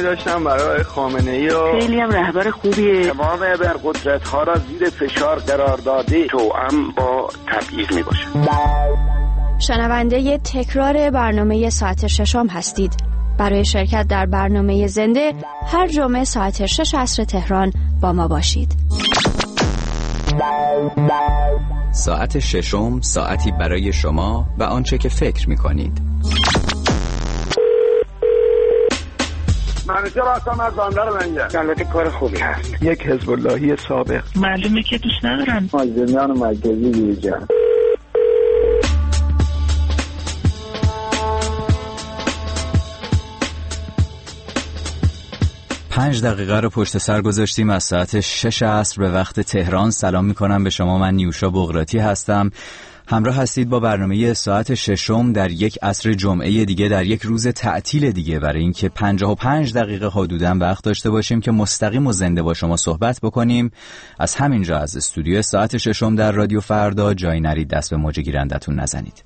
داشتم برای خامنه‌ای و خیلی هم رهبر خوبیه. تمام ابرقدرت‌ها را زیر فشار قرار داده، توأم با تبعیض میباشه. شنونده تکرار برنامه ساعت ششم هستید. برای شرکت در برنامه زنده هر جمعه ساعت 6 عصر تهران با ما باشید. ساعت ششم، ساعتی برای شما و آنچه که فکر می‌کنید. منوچهر هستم از بندر منجر. البته کار خوبی هست. یک حزب اللهی سابق. معلومه که دوست ندارن. مازندران مرکزی بیرجان. 5 دقیقه رو پشت سر گذاشتیم از ساعت 6 عصر به وقت تهران. سلام میکنم به شما، من نیوشا بغراتی هستم. همراه هستید با برنامه ساعت ششم در یک عصر جمعه دیگه، در یک روز تعطیل دیگه، برای اینکه 55 دقیقه حدوداً وقت داشته باشیم که مستقیم و زنده با شما صحبت بکنیم. از همینجا از استودیو ساعت ششم در رادیو فردا جایی نرید دست به موج گیرندتون نزنید.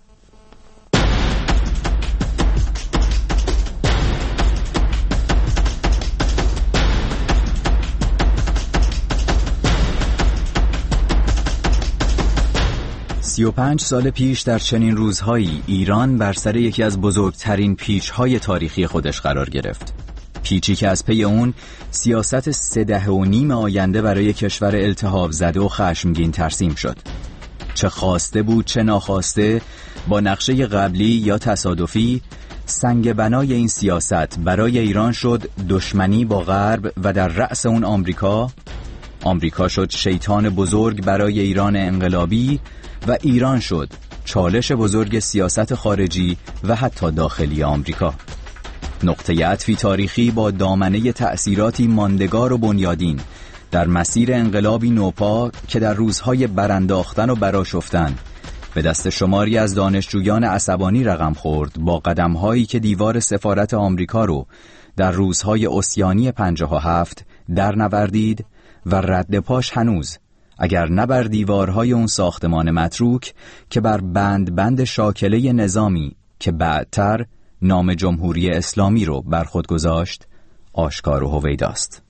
سی و 5 سال پیش در چنین روزهایی ایران بر سر یکی از بزرگترین پیچ‌های تاریخی خودش قرار گرفت. پیچی که از پی اون سیاست 3 دهه و نیم آینده برای کشور التهاب زده و خشمگین ترسیم شد. چه خواسته بود چه ناخواسته، با نقشه قبلی یا تصادفی، سنگ بنای این سیاست برای ایران شد دشمنی با غرب و در رأس اون آمریکا شد شیطان بزرگ برای ایران انقلابی و ایران شد چالش بزرگ سیاست خارجی و حتی داخلی آمریکا. نقطه عطفی تاریخی با دامنه تأثیراتی ماندگار و بنیادین در مسیر انقلابی نوپا که در روزهای برانداختن و برآشفتن به دست شماری از دانشجویان عصبانی رقم خورد، با قدم‌هایی که دیوار سفارت آمریکا رو در روزهای عصیانی 57 در نوردید و رد پاش هنوز، اگر نه بر دیوارهای اون ساختمان متروک، که بر بند شاکله نظامی که بعدتر نام جمهوری اسلامی رو بر خود گذاشت آشکار و هویداست.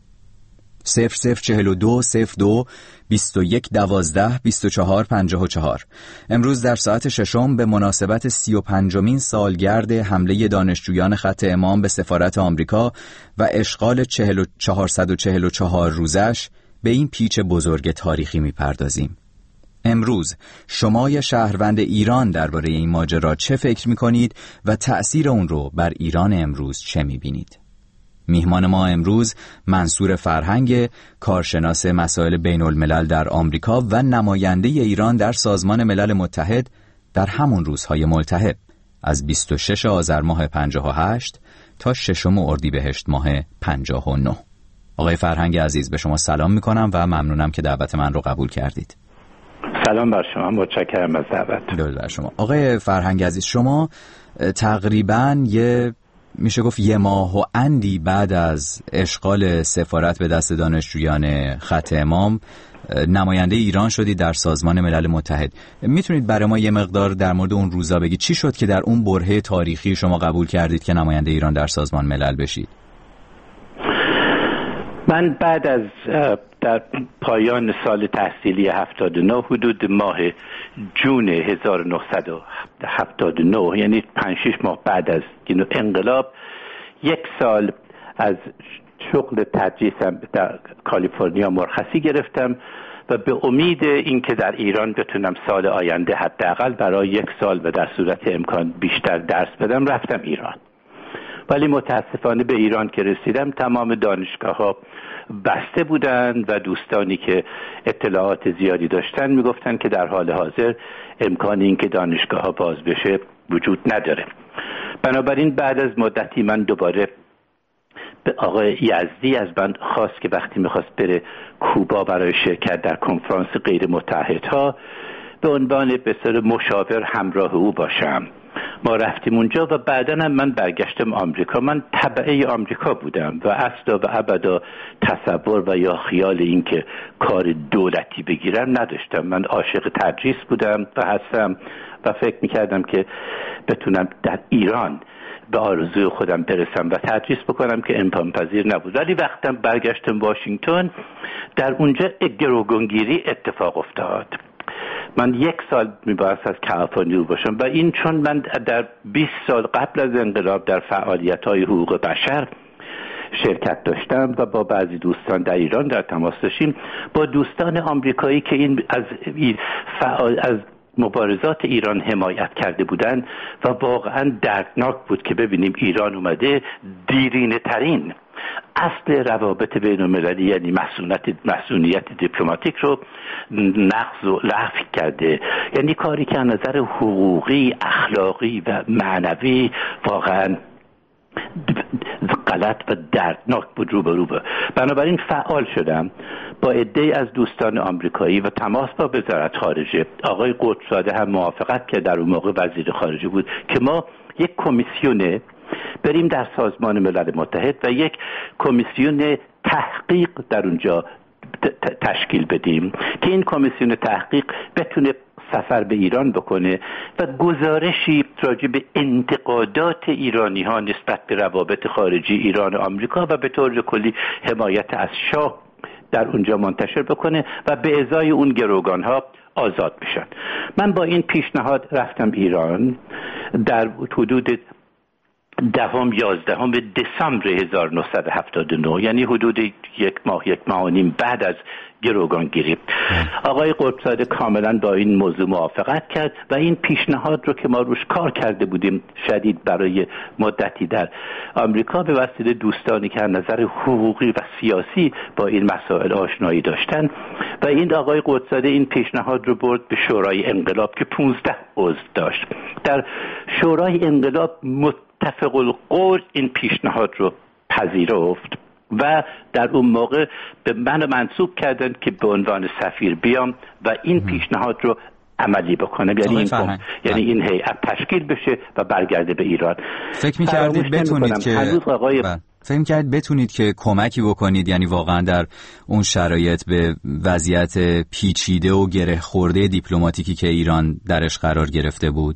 0042 02 21 12 24 54. امروز در ساعت ششم به مناسبت 35مین سالگرد حمله دانشجویان خط امام به سفارت آمریکا و اشغال 444 روزش به این پیچ بزرگ تاریخی میپردازیم. امروز شما یا شهروند ایران درباره این ماجرا چه فکر میکنید و تأثیر اون رو بر ایران امروز چه میبینید؟ میهمان ما امروز منصور فرهنگ، کارشناس مسائل بین الملل در آمریکا و نماینده ایران در سازمان ملل متحد در همون روزهای ملتهب از 26 آذر ماه 58 تا 6 اردیبهشت ماه 59. آقای فرهنگ عزیز، به شما سلام میکنم و ممنونم که دعوت من رو قبول کردید. سلام بر شما، متشکرم از دعوت. درود بر شما. آقای فرهنگ عزیز، شما تقریباً میشه گفت 1 ماه و اندی بعد از اشغال سفارت به دست دانشجویان خط امام نماینده ایران شدید در سازمان ملل متحد. میتونید برای ما یه مقدار در مورد اون روزا بگید؟ چی شد که در اون برهه تاریخی شما قبول کردید که نماینده ایران در سازمان ملل بشید؟ من بعد از در پایان سال تحصیلی 79 حدود ماه جون 1979، یعنی 5-6 ماه بعد از انقلاب، 1 سال از شغل تدریسم در کالیفرنیا مرخصی گرفتم و به امید اینکه در ایران بتونم سال آینده حداقل برای 1 سال و در صورت امکان بیشتر درس بدم رفتم ایران. ولی متاسفانه به ایران که رسیدم تمام دانشگاه‌ها بسته بودند و دوستانی که اطلاعات زیادی داشتن میگفتن که در حال حاضر امکان این که دانشگاه‌ها باز بشه وجود نداره. بنابراین بعد از مدتی من دوباره به آقای یزدی از من خواست که وقتی میخواست بره کوبا برای شرکت در کنفرانس غیر متحدها به عنوان بسیار مشاور همراه او باشم. ما رفتیم اونجا و بعداً هم من برگشتم آمریکا. من تبعه آمریکا بودم و اصلا و ابدا تصور و یا خیال این که کار دولتی بگیرم نداشتم. من عاشق تدریس بودم و هستم و فکر میکردم که بتونم در ایران به آرزوی خودم برسم و تدریس بکنم که امکان پذیر نبود. ولی وقتی برگشتم واشنگتن در اونجا گروگانگیری اتفاق افتاد. من 1 سال میبایست از کالیفرنیا باشم و این چون من در 20 سال قبل از انقلاب در فعالیت‌های حقوق بشر شرکت داشتم و با بعضی دوستان در ایران در تماس داشتیم، با دوستان آمریکایی که این از مبارزات ایران حمایت کرده بودند و واقعا دردناک بود که ببینیم ایران اومده دیرینه ترین اصل روابط بین المللی یعنی مسئولیت دیپلماتیک رو نقض و لغو کرده. یعنی کاری که از نظر حقوقی، اخلاقی و معنوی واقعا غلط و دردناک بود رو. بنابراین فعال شدم با عده‌ای از دوستان آمریکایی و تماس با وزارت خارجه. آقای قدس‌زاده هم موافقت کرد، در اون موقع وزیر خارجه بود، که ما یک کمیسیون بریم در سازمان ملل متحد و یک کمیسیون تحقیق در اونجا تشکیل بدیم که این کمیسیون تحقیق بتونه سفر به ایران بکنه و گزارشی راجع به انتقادات ایرانی ها نسبت به روابط خارجی ایران و آمریکا و به طور کلی حمایت از شاه در اونجا منتشر بکنه و به ازای اون گروگان ها آزاد بشن. من با این پیشنهاد رفتم ایران در حدود 11 دسامبر 1979، یعنی حدود 1 ماه و نیم بعد از گروگانگیری. آقای قدس‌زاده کاملا با این موضوع موافقت کرد و این پیشنهاد رو که ما روش کار کرده بودیم شدید برای مدتی در آمریکا به وسیله دوستانی که از نظر حقوقی و سیاسی با این مسائل آشنایی داشتن و این آقای قدس‌زاده این پیشنهاد رو برد به شورای انقلاب که 15 عضو داشت. در شورای انقلاب متفق القول این پیشنهاد رو پذیرفت و در اون موقع به من منصوب کردن که به عنوان سفیر بیام و این پیشنهاد رو عملی بکنم، یعنی این هیئت تشکیل بشه و برگرده به ایران. فکر می‌کردید بتونید که کمکی بکنید، یعنی واقعا در اون شرایط به وضعیت پیچیده و گره خورده دیپلماتیکی که ایران درش قرار گرفته بود؟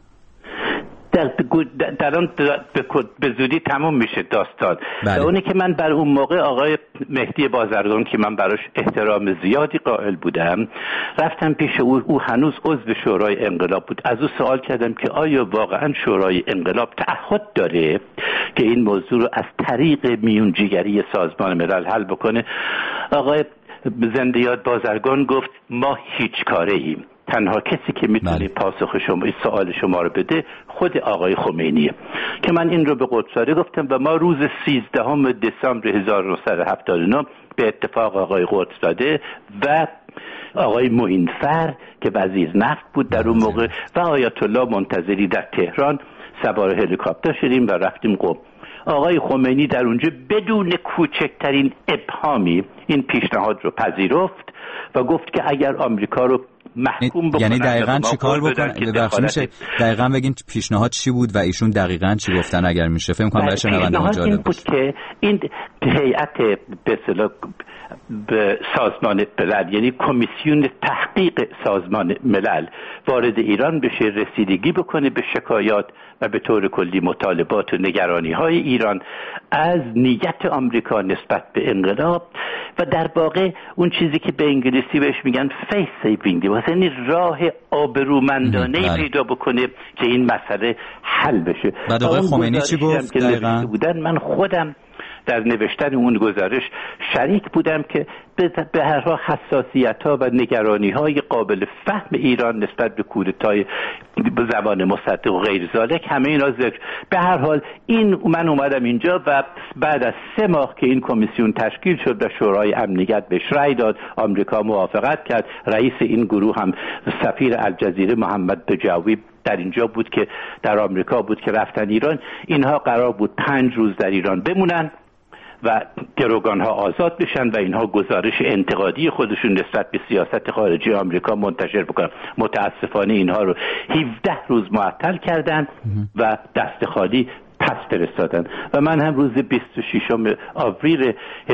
در آن به زودی تمام میشه داستان. و اونی که من بر اون موقع آقای مهدی بازرگان که من براش احترام زیادی قائل بودم رفتم پیش او هنوز عضو شورای انقلاب بود. از او سوال کردم که آیا واقعا شورای انقلاب تعهد داره که این موضوع رو از طریق میونجیگری سازمان ملل حل بکنه؟ آقای زنده یاد بازرگان گفت ما هیچ کاره ایم، تنها کسی که میتونه پاسخ شما این سوال شما رو بده خود آقای خمینیه. که من این رو به قدس‌زاده گفتم و ما روز 13 دسامبر 1979 به اتفاق آقای قدس‌زاده و آقای معین‌فر که وزیر نفت بود در اون موقع و آیت الله منتظری در تهران سوار هلیکوپتر شدیم و رفتیم قم. آقای خمینی در اونجا بدون کوچکترین ابهامی این پیشنهاد رو پذیرفت و گفت که اگر آمریکا رو محکوم بکنن، یعنی دقیقاً چی کار بکنن؟ دقیقاً بگین پیشنهاد چی بود و ایشون دقیقاً چی گفتن اگر میشه؟ فکر کنم برای شنوندگان جالب بود که این هیئت به اصطلاح به سازمان ملل، یعنی کمیسیون تحقیق سازمان ملل وارد ایران بشه، رسیدگی بکنه به شکایات و به طور کلی مطالبات و نگرانی‌های ایران از نیت آمریکا نسبت به انقلاب و در واقع اون چیزی که به انگلیسی بهش میگن فیس سیوینگ، یعنی راه آبرومندانه‌ای پیدا بکنه که این مسئله حل بشه. بعد آقای خمینی چی گفت دقیقاً؟ من خودم در نوشتن اون گزارش شریک بودم که به هر حال حساسیت‌ها و نگرانی‌های قابل فهم ایران نسبت به کودتای به زبان مصدق و غیر ذالک همه اینا ذکر. به هر حال من اومدم اینجا و بعد از 3 ماه که این کمیسیون تشکیل شد و شورای امنیت بهش رأی داد، آمریکا موافقت کرد، رئیس این گروه هم سفیر الجزیره محمد بجاوی در اینجا بود که در آمریکا بود که رفتن ایران. اینها قرار بود 5 روز در ایران بمونن و گروگان ها آزاد بشن و اینها گزارش انتقادی خودشون نسبت به سیاست خارجی آمریکا منتشر بکنن. متاسفانه اینها رو 17 روز معطل کردن و دست خالی پس فرستادن و من هم روز 26 آوریل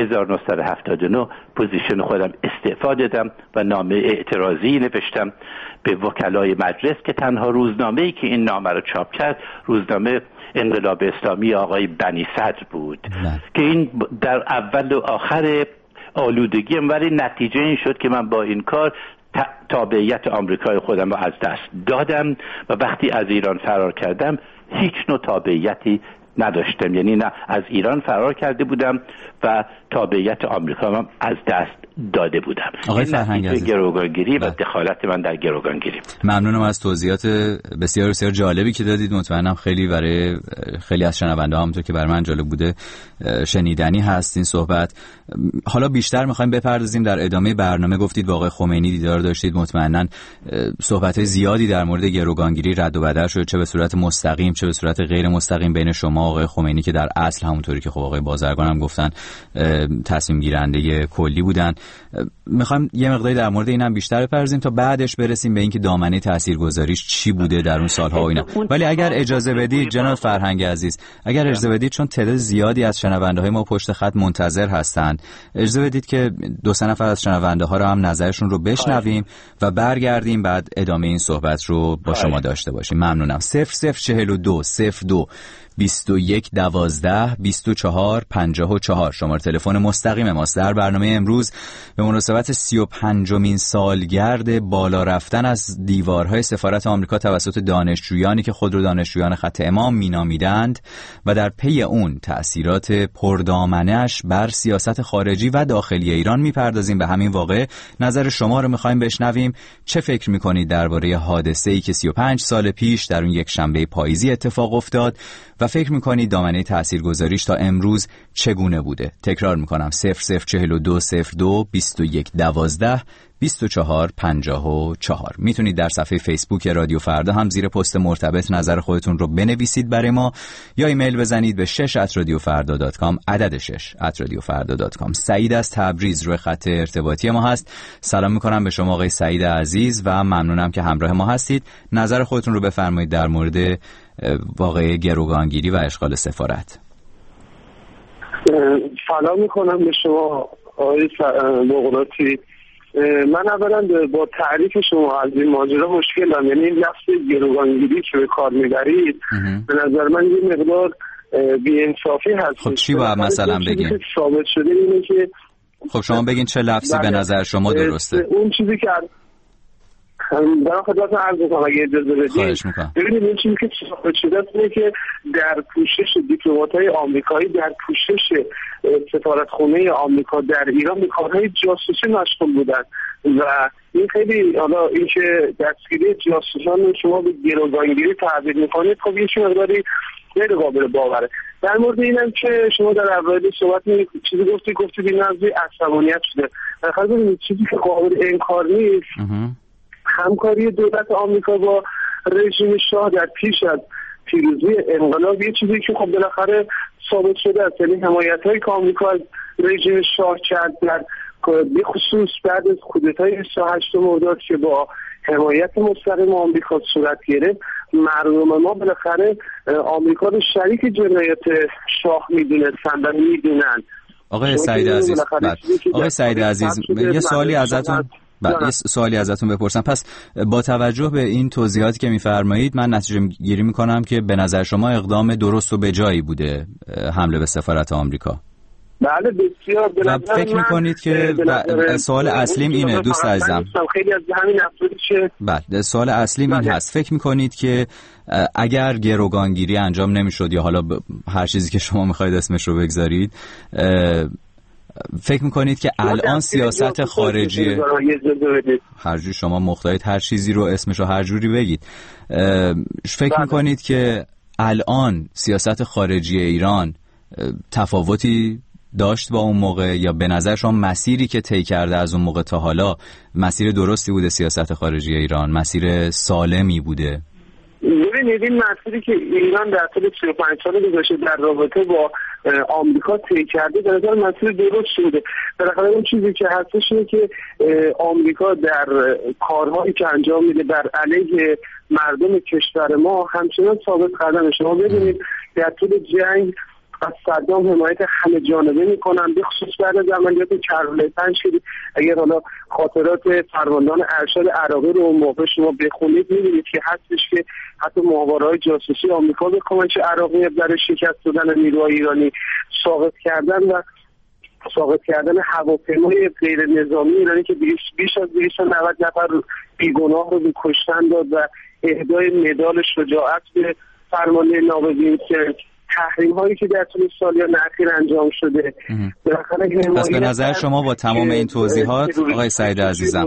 1979 پوزیشن خودم استعفا دادم و نامه اعتراضی نوشتم به وکلای مجلس که تنها روزنامه‌ای که این نامه رو چاپ کرد روزنامه انقلاب اسلامی آقای بنی صدر بود که این در اول و آخر آلودگیم، ولی نتیجه این شد که من با این کار تابعیت آمریکای خودم رو از دست دادم و وقتی از ایران فرار کردم هیچ نوع تابعیتی نداشتم، یعنی نه از ایران فرار کرده بودم و تابعیت آمریکا هم از دست داده بودم. آقای فرهنگ عزیز، گروگانگیری و دخالت من در گروگانگیری. ممنونم از توضیحات بسیار بسیار جالبی که دادید. مطمئنم خیلی برای خیلی از شنونده ها همونطور که برای من جالب بوده شنیدنی هست این صحبت. حالا بیشتر میخوایم بپردازیم در ادامه برنامه. گفتید با آقای خمینی دیدار داشتید، مطمئناً صحبت‌های زیادی در مورد گروگانگیری رد و بدل شد، چه به صورت مستقیم چه به صورت غیر مستقیم بین شما آقای خمینی که در اصل همونطوری که خب آقای بازرگان هم گفتن تصمیم گیرنده کلی بودن. میخوایم یه مقداری در مورد اینم بیشتر بپردازیم تا بعدش برسیم به اینکه دامنه تاثیرگذاریش چی بوده در اون سالها و اینا. ولی اگر اجازه بدید جناب فرهنگ عزیز، اگر اجازه بدید، چون تعداد زیادی از شنونده‌های ما پشت خط منتظر هستن، اجازه بدید که 2-3 نفر از شنونده ها رو هم نظرشون رو بشنویم و برگردیم بعد ادامه این صحبت رو با شما داشته باشیم. ممنونم. 0042 02 21 12 24 54 شماره تلفن مستقیم ماست. در برنامه امروز به مناسبت 35مین سالگرد بالا رفتن از دیوارهای سفارت آمریکا توسط دانشجویانی که خود رو دانشجویان خط امام مینامیدند و در پی اون تأثیرات پردامنه‌اش بر سیاست خارجی و داخلی ایران میپردازیم. به همین واقع نظر شما رو میخوایم بشنویم. چه فکر میکنید درباره حادثه‌ای که 35 سال پیش در اون یک شنبه پاییزی اتفاق افتاد و فکر میکنید دامنه تاثیرگذاریش تا امروز چگونه بوده؟ تکرار میکنم 0042 02 21 12 24 54. میتونید در صفحه فیسبوک رادیو فردا هم زیر پست مرتبط نظر خودتون رو بنویسید برای ما یا ایمیل بزنید به 6@radiofarda.com عدد 6@radiofarda.com. سعید از تبریز روی خط ارتباطی ما هست. سلام میکنم به شما آقای سعید عزیز و ممنونم که همراه ما هستید. نظر خودتون رو بفرمایید در مورد واقعه گروگانگیری و اشغال سفارت. سلام میکنم به شما آقای مغراتی. من اولا با تعریف شما از این ماجرا مشکل دارم، یعنی این لفظ گروگانگیری که به کار میبرید به نظر من یه مقدار بی‌انصافی هست. خب چی باید مثلا بگین؟ ثابت شده اینه که خب شما بگین چه لفظی به نظر شما درسته؟ اون چیزی که در خدمتتون عرض می‌کنم اگه اجازه بدید. ببینید این چیزی که ثابت شده اینه که در پوشش دیپلمات‌های آمریکایی، در پوشش سفارتخانه آمریکا در ایران به کارهای جاسوسی مشغول بودن و این خیلی، حالا این که دستگیری جاسوسان شما به گروگانگیری تعبیر می‌کنید، خب یه مقداری غیر قابل باوره. در مورد اینم که شما در اول صحبت چیزی گفتید این از عصبانیت شده. در واقع چیزی که قابل انکار نیست همکاری دولت آمریکا با رژیم شاه در پیش از پیروزی انقلاب یه چیزی که خب بالاخره ثابت شده است، یعنی حمایت‌هایی که آمریکا از رژیم شاه کرد در به خصوص بعد از کودتای 28 مرداد که با حمایت مستقیم آمریکا صورت گرفت، مردم ما بالاخره آمریکا رو شریک جنایت شاه میدونستن و میدونن. آقای سعید عزیز، آقای سعید عزیز یه سوالی ازتون بپرسم. پس با توجه به این توضیحاتی که میفرمایید من نتیجه گیری میکنم که به نظر شما اقدام درست و به جایی بوده حمله به سفارت آمریکا. بله بسیار. فکر میکنید که سوال اصلیم اینه دوست عزیزم، خیلی از همین افرادی که بله سوال اصلیم این هست، فکر میکنید که اگر گروگانگیری انجام نمیشد یا حالا هر چیزی که شما میخواید اسمش رو بگذارید، فکر میکنید که الان سیاست خارجی هر جور شما مختارید هر چیزی رو اسمش رو هر جوری بگید، فکر میکنید که الان سیاست خارجی ایران تفاوتی داشت با اون موقع یا به نظر شما مسیری که طی کرده از اون موقع تا حالا مسیر درستی بوده؟ سیاست خارجی ایران مسیر سالمی بوده؟ ببینید این مسیری که ایران در طول 35 سال گذشته در رابطه با آمریکا طی کرده به نظر مسیر درست شده. بالاخره اون چیزی که هستش اینه که آمریکا در کارهایی که انجام میده بر علیه مردم کشور ما همچنان ثابت قدمه. شما ببینید در طول جنگ از صدام حمایت همه جانبه میکنن، به خصوص بعد از عملیات کربلای 5 شدید. اگر حالا خاطرات فرماندهان ارشد عراقی رو اون موقع شما بخونید می‌بینید که هستش که حتی ماهواره‌های جاسوسی آمریکا به کمک عراقی برای شکست دادن نیروهای ایرانی ساقط کردن هواپیمای غیر نظامی ایرانی که بیش از 290 نفر بیگناه رو به کشتن داد و اهدای مدال شجاعت به فرمانده ناوگین که تحریم هایی که در طول سالیان اخیر انجام شده. پس به نظر شما با تمام این توضیحات آقای سعید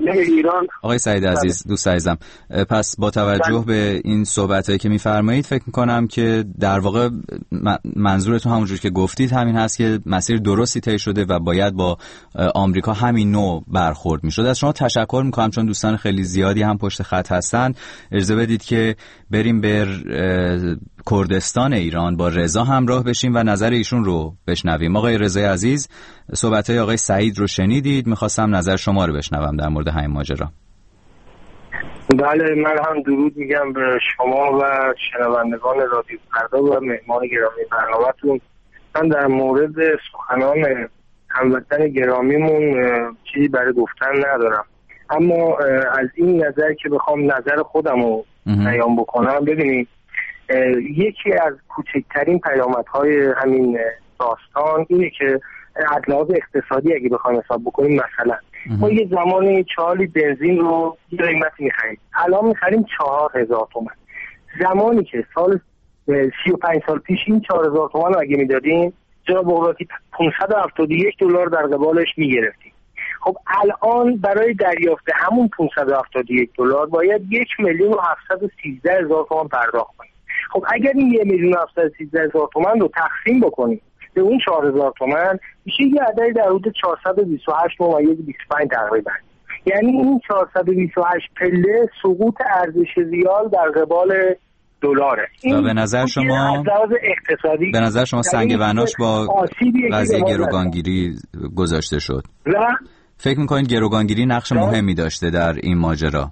عزیز دوست عزیزم، پس با توجه به این صحبتایی که میفرمایید فکر میکنم که در واقع منظورتون همونجور که گفتید همین هست که مسیر درستی طی شده و باید با آمریکا همین نوع برخورد میشد. از شما تشکر میکنم چون دوستان خیلی زیادی هم پشت خط هستن. اجازه بدید که بریم به کردستان ایران با رضا همراه بشیم و نظر ایشون رو بشنویم. آقای رضای عزیز، صحبت‌های آقای سعید رو شنیدید، می‌خواستم نظر شما رو بشنوم در مورد همین ماجرا. بله، من هم درود میگم به شما و شنوندگان رادیو فردا و مهمان گرامی برنامه‌تون. من در مورد سخنان هموطن گرامیمون چیزی برای گفتن ندارم، اما از این نظر که بخوام نظر خودم رو بیان بکنم، ببینید یکی از کوچکترین پیامدهای همین داستان اینه که از لحاظ اقتصادی اگه بخوایم حساب بکنیم، مثلا ما یه زمانی 4 لیتر بنزین رو یه قیمتی می‌خریم، الان می‌خریم 4000 تومان. زمانی که سال 35 سال پیش این 4000 تومان رو اگه میدادیم، جناب اوراتی $571 در قبالش میگرفتیم. خب الان برای دریافت همون $571 باید 1,713,000 تومان پرداخت کنیم. خب اگر این 1,713,000 تومان رو تقسیم بکنیم به اون 4,000 تومان، میشه یه عددی در حدود 428.25 تقریبا. یعنی این 428 پله سقوط ارزش ریال در قبال دلاره. و به نظر شما اقتصادی، به نظر شما سنگ بناش با قضیه گروگانگیری گذاشته شد؟ فکر میکنید گروگانگیری نقش مهمی داشته در این ماجرا؟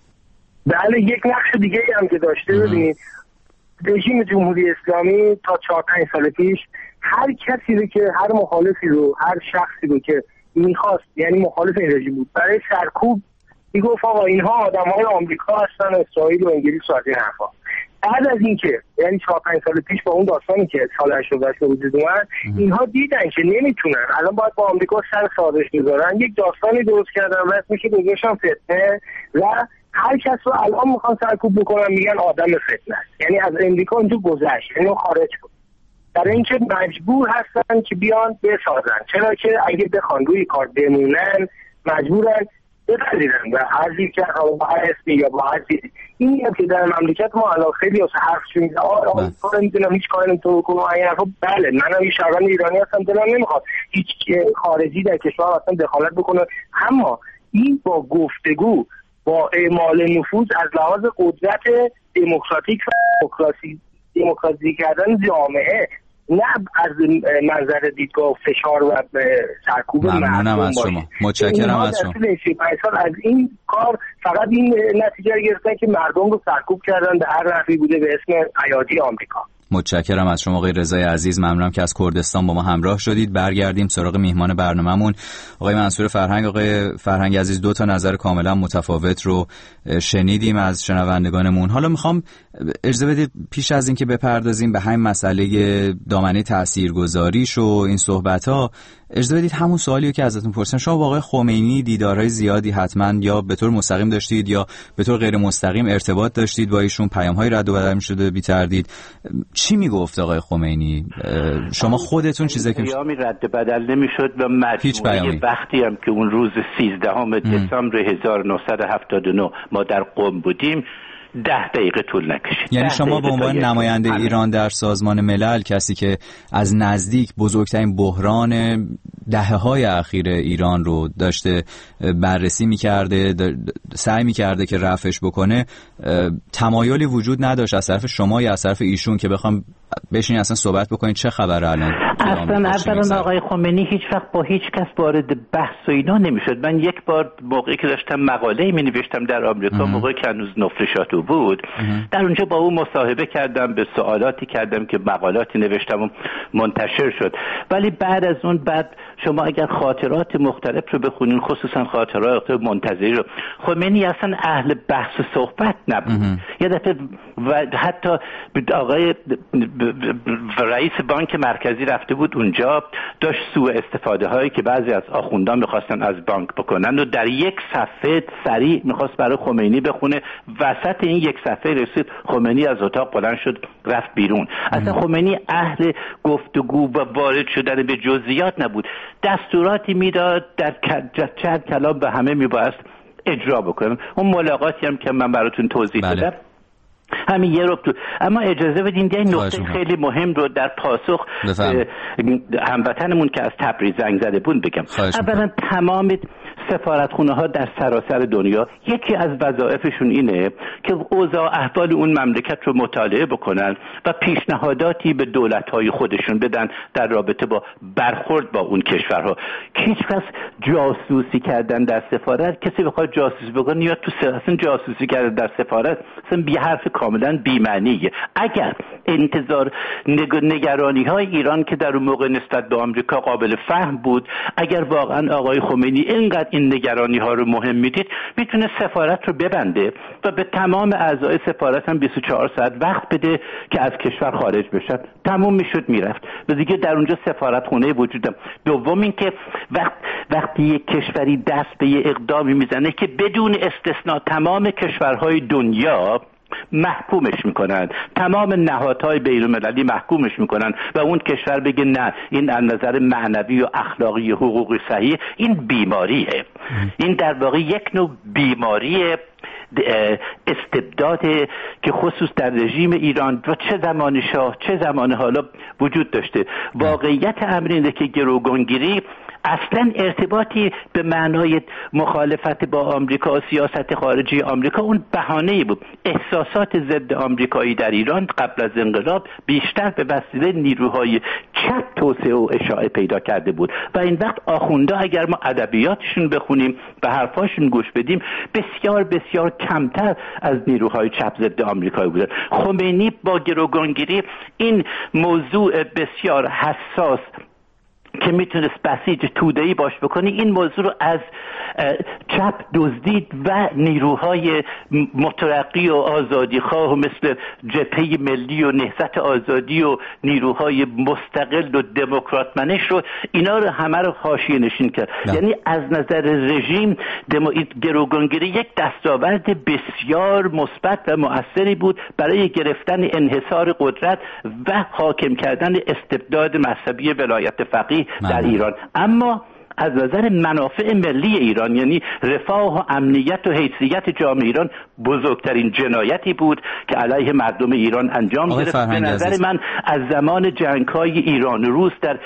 بله، یک نقش دیگه هم که داشته. ببینید رژیم جمهوری اسلامی تا 4-5 سال پیش هر کسی رو که هر مخالفی رو، هر شخصی رو که میخواست، یعنی مخالف این رژیم بود، برای سرکوب میگفت آقا اینها آدمای آمریکا هستن، اسرائیل و انگلیس و از این حرفا. بعد از اینکه یعنی 4-5 سال پیش با اون داستانی که سال 88 به وجود اومد، اینها دیدن که نمیتونن، الان باید با آمریکا سر سازش بذارن، یک داستانی درست کردن و اسمش گذاشتن فتنه و هر کس رو الان میخوان سرکوب بکنن میگن آدم فتنه است. یعنی از امریکا اونجا گذشت، اینو خارج شد، برای اینکه مجبور هستن که بیان بسازن، چرا که اگه بخوان روی کار بمونن مجبورن بپذیرن و هرچی که با هر اسمی یا با هر چیزی. این هم که در مملکت ما الان خیلی واسه حرفش میزنه آقا کار نمیدونم هیچ کاری نمیتونم بکنم. بله، منم یه شهروند ایرانی هستم، دلم نمیخواد هیچ خارجی در کشور اصلا دخالت بکنه، اما این با گفتگو، با اعمال نفوذ از لحاظ قدرت دموکراتیک و دموکراسی کردن جامعه، نه از منظر دیدگاه فشار و سرکوب. ممنونم از شما، متشکرم از شما. از این کار فقط این نتیجه گرفتن که مردم رو سرکوب کردن به هر نحوی بوده به اسم ایادی آمریکا. متشکرم از شما آقای رضای عزیز، ممنونم که از کردستان با ما همراه شدید. برگردیم سراغ میهمان برنامه‌مون آقای منصور فرهنگ. آقای فرهنگ عزیز، 2 تا نظر کاملا متفاوت رو شنیدیم از شنوندگانمون. حالا میخوام اجازه بدید پیش از اینکه بپردازیم به همین مسئله دامنه تاثیرگذاریش و این صحبت‌ها، اجازه بدید همون سوالی که ازتون پرسیدم، شما با آقای خمینی دیدارهای زیادی حتما یا به طور مستقیم داشتید یا به طور غیر مستقیم ارتباط داشتید با ایشون، پیام‌های رد و بدل می‌شده بی تردید. چی میگفت آقای خمینی؟ شما خودتون چیزی که پیامی رد بدل نمی‌شد و مجموعه وقتی هم که اون روز 13 دسامبر 1979 ما در قم بودیم 10 دقیقه طول نکشید. یعنی شما به عنوان نماینده ایران در سازمان ملل، کسی که از نزدیک بزرگترین بحران دهه‌های اخیر ایران رو داشته بررسی می‌کرده، سعی می‌کرده که رفعش بکنه، تمایلی وجود نداشت از طرف شما یا از طرف ایشون که بخوام بشین اصلا صحبت بکنید چه خبره الان؟ اصلا آقای خمینی هیچ وقت با هیچ کس وارد بحث و اینا نمیشد. من یک بار موقعی که داشتم مقاله می نوشتم در آمریکا، موقعی که هنوز نفرشاتو بود، در اونجا با او مصاحبه کردم، به سوالاتی کردم که مقالاتی نوشتم و منتشر شد. ولی بعد از اون شما اگر خاطرات مختلف رو بخونین، خصوصا خاطرات منتظری رو، خمینی اصلا اهل بحث و صحبت نبود. یه دفعه و حتی آقای رئیس بانک مرکزی رفته بود اونجا، داشت سوء استفاده هایی که بعضی از آخوندان میخواستن از بانک بکنن و در یک صفحه سریع میخواست برای خمینی بخونه. وسط این یک صفحه رسید خمینی از اتاق بلند شد رفت بیرون. اصلا خمینی اهل گفتگو و وارد شدن به جزئیات نبود. دستوراتی میداد، در چند کلام به همه میبایست اجرا بکنم. اون ملاقاتی هم که من براتون توضیح دادم همین یه ربط. اما اجازه بدین یه نکته خیلی مهم رو در پاسخ هموطنمون که از تبریز زنگ زده بود بگم. اولا تمام سفارتخونه ها در سراسر دنیا یکی از وظایفشون اینه که اوضاع احوال اون مملکت رو مطالعه بکنن و پیشنهاداتی به دولت‌های خودشون بدن در رابطه با برخورد با اون کشورها. هیچ کس جاسوسی کردن در سفارت، کسی بخواد جاسوسی بکنه یا تو اصلا جاسوسی کردن در سفارت اصلا بی حرف کاملا بی‌معنیه. اگر انتظار نگرانی‌های ایران که در اون موقع نسبت به آمریکا قابل فهم بود، اگر واقعا آقای خمینی اینقدر این نگرانی‌ها رو مهم میدید، میتونه سفارت رو ببنده و به تمام اعضای سفارت هم 24 ساعت وقت بده که از کشور خارج بشن. تموم میشد میرفت و دیگه در اونجا سفارتخونه وجود داشت. دوم این که وقتی یک کشوری دست به یک اقدامی میزنه که بدون استثناء تمام کشورهای دنیا محکومش میکنن، تمام نهادهای بین‌المللی محکومش میکنن و اون کشور بگه نه، این از نظر معنوی و اخلاقی حقوقی صحیح، این بیماریه. این در واقع یک نوع بیماری استبداد که خصوص در رژیم ایران و چه زمان شاه چه زمان حالا وجود داشته. واقعیت امر اینه که گروگانگیری اصلا ارتباطی به معنای مخالفت با آمریکا و سیاست خارجی آمریکا اون بهانه‌ای بود. احساسات ضد آمریکایی در ایران قبل از انقلاب بیشتر به وسیله نیروهای چپ توسعه و اشاعه پیدا کرده بود و این وقت آخونده اگر ما ادبیاتشون بخونیم، به حرفاشون گوش بدیم، بسیار بسیار کمتر از نیروهای چپ ضد آمریکایی بودن. خمینی با گروگانگیری این موضوع بسیار حساس که میتونست بسیج توده‌ای باش بکنی، این موضوع رو از چپ دزدید و نیروهای مترقی و آزادیخواه و مثل جبهه ملی و نهضت آزادی و نیروهای مستقل و دموکراتمنش رو، اینا رو همه رو حاشیه نشین کرد. یعنی از نظر رژیم گروگانگیری یک دستاورد بسیار مثبت و مؤثری بود برای گرفتن انحصار قدرت و حاکم کردن استبداد مذهبی ولایت فقیه در ایران. اما از نظر منافع ملی ایران، یعنی رفاه و امنیت و حیثیت جامعه ایران، بزرگترین جنایتی بود که علیه مردم ایران انجام گرفت. به نظر من از زمان جنگ‌های ایران و روس در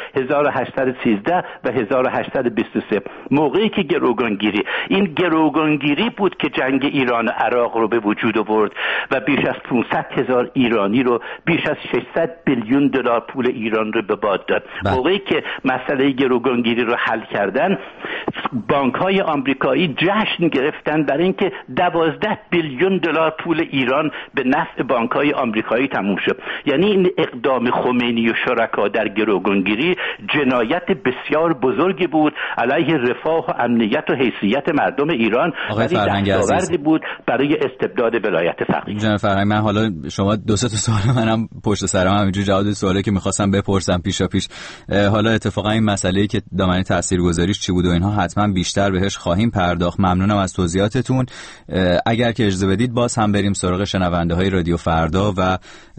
1813 و 1823 موقعی که این گروگانگیری بود که جنگ ایران و عراق رو به وجود آورد و بیش از 500,000 ایرانی رو، بیش از 600 بیلیون دلار پول ایران رو به باد داد. موقعی که مسئله گروگانگیری رو حل کردن، بانک‌های آمریکایی جشن گرفتن برای اینکه 12 بیلیون دلار پول ایران به نفع بانک‌های آمریکایی تموم شد. یعنی این اقدام خمینی و شرکا در گروگانگیری جنایت بسیار بزرگی بود علیه رفاه و امنیت و حیثیت مردم ایران، ولی دستاوردی بود برای استبداد ولایت فقیه. جناب فرهنگ، من حالا شما دو سه تا سوال منم پشت سرم همینجوری جواب سوالی که می‌خواستم بپرسم پیشاپیش. حالا اتفاقا این مسئله‌ای که دامنه تاثیرگذاریش چی بود و اینها حتما بیشتر بهش خواهیم پرداخت. ممنونم از توضیحاتتون. اگر که اجازه بدید باز هم بریم سراغ شنونده‌های رادیو فردا و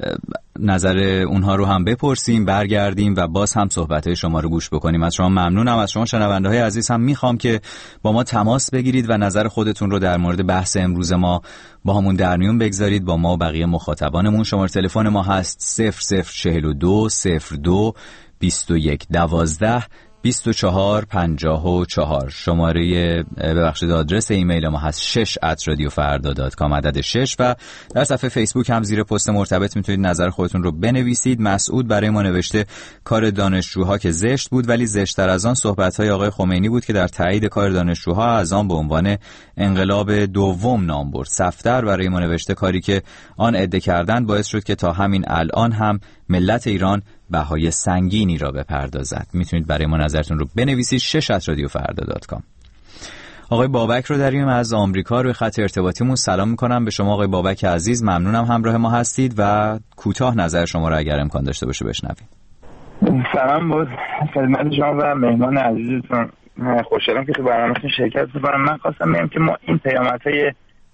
نظر اونها رو هم بپرسیم، برگردیم و باز هم صحبت‌های شما رو گوش بکنیم. از شما ممنونم. از شما شنونده‌های عزیز هم میخوام که با ما تماس بگیرید و نظر خودتون رو در مورد بحث امروز ما با همون در میون بگذارید با ما و بقیه مخاطبانمون. شماره تلفن ما هست 0042 02 21 12 2454. شماره ببخشید آدرس ایمیل ما هست 6@radiofarda.com عدد 6 و در صفحه فیسبوک هم زیر پست مرتبط میتونید نظر خودتون رو بنویسید. مسعود برای ما نوشته کار دانشجوها که زشت بود ولی زشت‌تر از آن صحبت‌های آقای خمینی بود که در تایید کار دانشجوها از آن به عنوان انقلاب دوم نام برد. صفدر برای ما نوشته کاری که آن عده کردند باعث شد که تا همین الان هم ملت ایران بهای سنگینی را بپردازد. میتونید برای ما نظرتون رو بنویسید 6@radiofarda.com. آقای بابک رو داریم از آمریکا روی خط ارتباطیمون. سلام میکنم به شما آقای بابک عزیز، ممنونم همراه ما هستید و کوتاه نظر شما رو اگر امکان داشته باشه بشنویم. سلام بود خدمت شما و مهمان عزیزتون. خوشحالم که تو برنامه‌تون شرکت می‌کنم. من خواستم بگم که ما این پیامدهای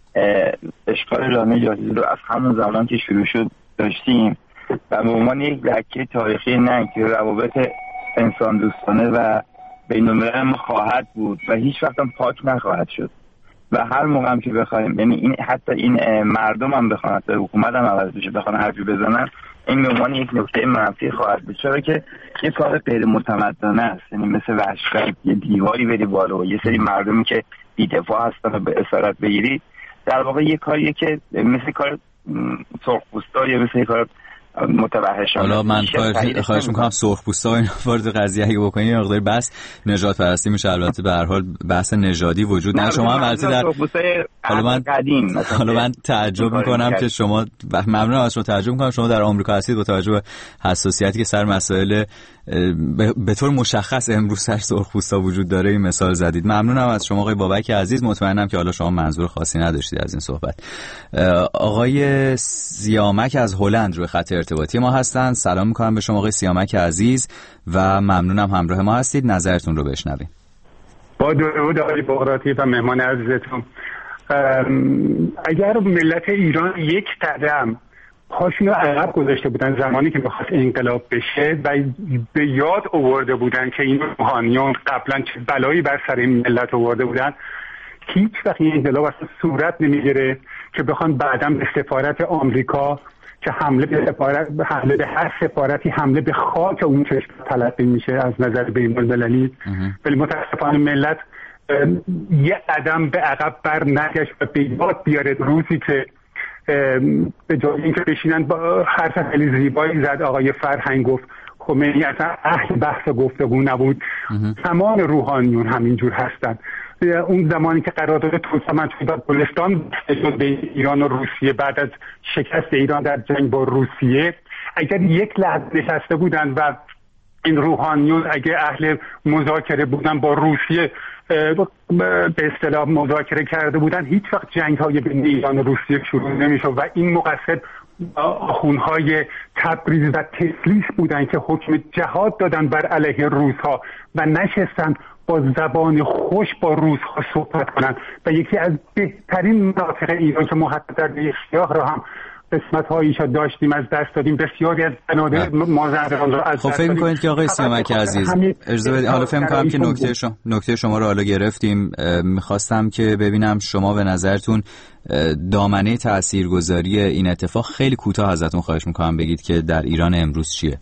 اشکال جامعه جهادی رو از همون زمان که شروع شد داشتیم و به عنوان یک لکه تاریخی ننگ که روابط انسان دوستانه و بین‌المللی ما خواهد بود و هیچ وقت هم پاک نخواهد شد و هر موقع هم که بخوایم، یعنی این حتی این مردم هم بخوان، حتی حکومت هم عوض بشه بخوان حرفی بزنن، این به عنوان یک نکته منفی خواهد بود، چرا که یه کار غیر متمدنه است. یعنی مثل وحشت یه دیواری بری بالا و یه سری مردمی که بی‌دفاع هستن و به اسارت بگیرید، در واقع یه کاریه که مثل کار سرخپوستا یا مثل کار متوحشانه. حالا من خواهش میکنم سرخپوستا این وارد قضیه اگه بکنید یه مقدار بس نژاد پرستی میشه. البته به هر حال بحث نژادی وجود نداره. شما هم البته در حالا من تعجب میکنم که شما، ممنونم از شما، تعجب میکنم شما در آمریکا هستید با توجه به حساسیتی که سر مسائل به طور مشخص امروز سر سرخپوستا وجود داره این مثال زدید. ممنونم از شما آقای بابک عزیز. مطمئنم که حالا شما منظور خاصی نداشتید از این صحبت. آقای سیامک از هلند روی خط ارتباطی ما هستن. سلام میکنم به شما آقای سیامک عزیز و ممنونم همراه ما هستید. نظرتون رو بشنویم. با درود آقای بغراتی و مهمان عزیزتون. اگر ملت ایران یک قدم پاشون رو عقب گذاشته بودن زمانی که میخواست انقلاب بشه و به یاد آورده بودن که این روحانیون قبلا چه بلایی بر سر این ملت آورده بودن، هیچ وقت این انقلاب اصلا صورت نمیگیره که بخوان بعداً به سفارت آمریکا که حمله به هر سفارتی حمله به خاک اون کشور تلقی میشه از نظر بین‌المللی. ولی متاسفانه ملت یه قدم به عقب بر نگشت و به یاد بیاره روزی که به جای اینکه بشینن با حرف خیلی زیبایی زد آقای فرهنگ گفت خمینی اصلا اهل بحث گفتگو نبود. تمام روحانیون همینجور هستن. اون زمانی که قرارداد ترکمنچای گلستان شد بین ایران و روسیه بعد از شکست ایران در جنگ با روسیه، اگر یک لحظه نشسته بودن و این روحانیون اگه اهل مذاکره بودن با روسیه به اصطلاح مذاکره کرده بودن، هیچ وقت جنگ‌های بین ایران و روسیه شروع نمی‌شد و این مقصد آخوندهای تبریز و تفلیس بودن که حکم جهاد دادن بر علیه روس‌ها و نشستن با زبان خوش با روس‌ها صحبت کنن و یکی از بهترین مناطق ایران که محدد در اشتیاق را هم قسمت‌هایش داشتیم از دست دادیم. بسیاری از بنادر مازندران را از دست دادیم. خب فکر می‌کنید که آقای سیامک عزیز اجازه بدید، حالا فکر می‌کنم که نکته شما رو حالا گرفتیم. می‌خواستم که ببینم شما به نظرتون دامنه تاثیرگذاری این اتفاق خیلی کوتاه ازتون خواهش می‌کنم بگید که در ایران امروز چیه؟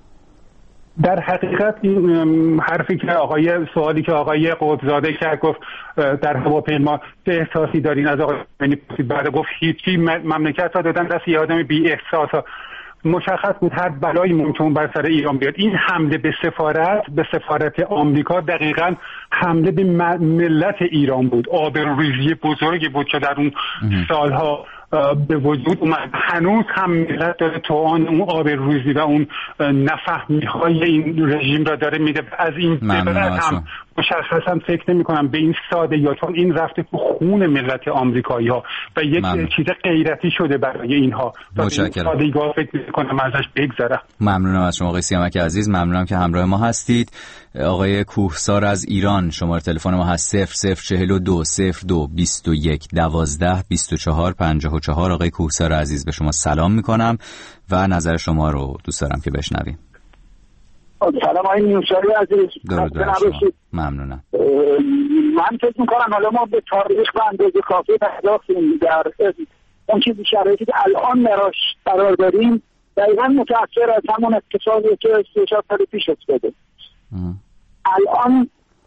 در حقیقت این حرفی که سوالی که آقای قطب‌زاده کرد، گفت در هواپیما چه احساسی دارین از آقای خمینی پرسید، بعد گفت هیچی، مملکت ها دادن دست یه آدم بی احساس ها. مشخص بود هر بلایی ممکن بر سر ایران بیاد. این حمله به سفارت آمریکا دقیقاً حمله به ملت ایران بود. آبروریزی بزرگی بود که در اون سالها به وجود اومد. هنوز هم ملت داره توان اون آبروریزی و اون نفهمی‌های این رژیم را داره میده. از این ببرد هم مشخصا فکر نمی کنم به این ساده یا چون این رفته تو خون ملت آمریکایی ها و یک چیز غیرتی شده برای اینها. متشکرم. سادگی فکر نمی کنم ازش بگذره. ممنونم از شما آقای سیامک عزیز. ممنونم که همراه ما هستید. آقای کوهسار از ایران، شماره تلفن ما هست 0042 02 21 12 24 54. آقای کوهسار عزیز به شما سلام میکنم و نظر شما رو دوست دارم که بشنویم. سلام آقای نیوشاری عزیز. ممنونم. من فکر میکنم حالا ما به تاریخ و اندازه کافی پرداختیم در اون چیزی شرایطی که الان قرار داریم دقیقا متأثر از همون اتفاقی که 3 سال پیش افتاده. الان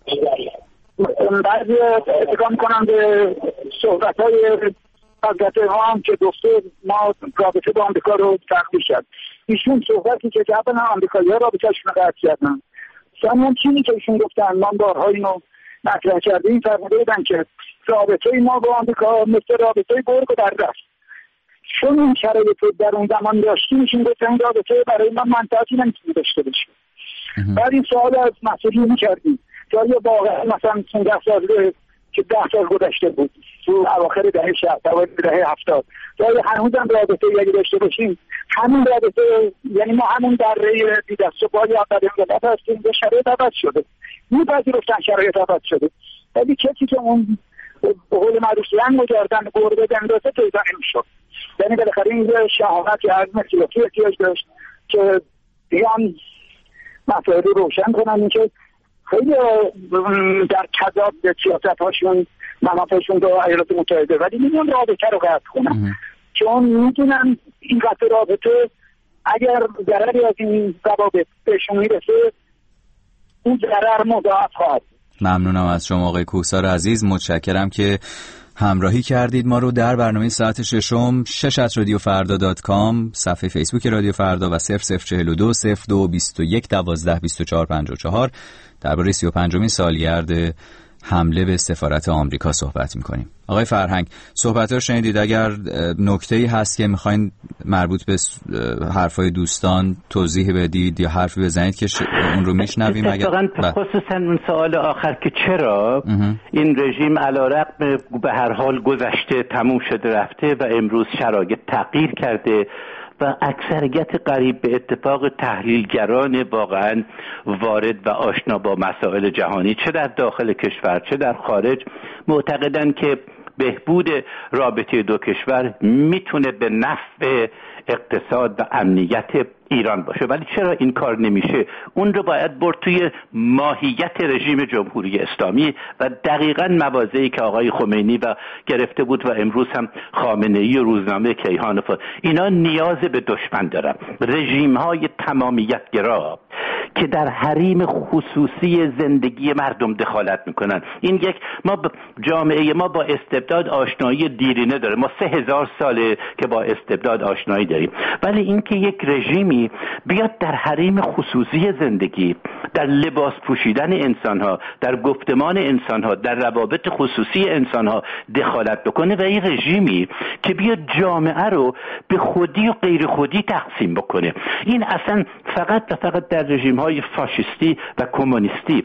بعضی اتقام میکنم به صحبت های حضرت امام که گفته ما رابطه با آمریکا رو تقدیر کرد. ایشون صحبتی که کردن آمریکایی ها رابطهشون رو قطع کردن. ثانیاً چیزی که ایشون گفتن من بارها اینو مطرح کردیم فرموده بودن که رابطه ما با آمریکا مثل رابطه گرگ و بره است. چون این شرایط در اون زمان داشتیم ایشون گفتن رابطه برای من منطقی نمیتونه داشته باشه. بعد این سوال از مسئولین میکردیم که آیا واقعا مثلا 10 سال که 10 سال گذشته بود تو اواخر دهه 60 اوایل دهه 70 آیا هنوزم رابطه اگه داشته باشیم همین رابطه، یعنی ما همون دره دیدست و بای اولین قدرت هستیم به شرایط عوض شده میپذیرفتن شرایط عوض شده ولی کسی که اون به قول معروف رنگ و گردن گربه بندازه پیدا نمیشد. یعنی بالاخره این شهامت یا عزم سیاسی احتیاج داشت که بیان مسائل رو روشن کنن. این که خیلی در تضاد سیاست هاشون منافعشون با ایالات متحده ولی میدونم رابطه رو قطع کنن چون میدونم این قطع رابطه اگر ضرری از این روابط بهشون میرسه اون ضرر مضاعف خواهد. ممنونم از شما آقای کوهسار عزیز، متشکرم که همراهی کردید ما رو در برنامه ساعت ششم. 6@radiofarda.com، صفحه فیسبوک رادیو فردا و 0042 02 21 12 24 54 درباره 35مین سالگرد حمله به سفارت آمریکا صحبت می‌کنیم. آقای فرهنگ، صحبت‌ها رو شنیدید. اگر نکته‌ای هست که می‌خواید مربوط به حرفای دوستان توضیح بدید یا حرفی بزنید که اون رو میشنویم. اگر خصوصا اون سوال آخر که چرا این رژیم علیرغم به هر حال گذشته تموم شده رفته و امروز شرایط تغییر کرده و اکثریت قریب به اتفاق تحلیلگران واقعا وارد و آشنا با مسائل جهانی چه در داخل کشور چه در خارج معتقدند که بهبود رابطه دو کشور میتونه به نفع اقتصاد و امنیت ایران باشه. ولی چرا این کار نمیشه؟ اون رو باید برد توی ماهیت رژیم جمهوری اسلامی و دقیقاً مواضعی که آقای خمینی و گرفته بود و امروز هم خامنه‌ای و روزنامه کیهان اینا نیاز به دشمن دارن. رژیم‌های تمامیت گرا که در حریم خصوصی زندگی مردم دخالت میکنن. این یک ما جامعه ما با استبداد آشنایی دیرینه داره. ما 3000 ساله که با استبداد آشنایی داریم. ولی اینکه یک رژیمی بیاد در حریم خصوصی زندگی، در لباس پوشیدن انسانها، در گفتمان انسانها، در روابط خصوصی انسانها دخالت بکنه و این رژیمی که بیاد جامعه رو به خودی و غیر خودی تقسیم بکنه، این اصلا فقط و فقط در رژیم‌های فاشیستی و کمونیستی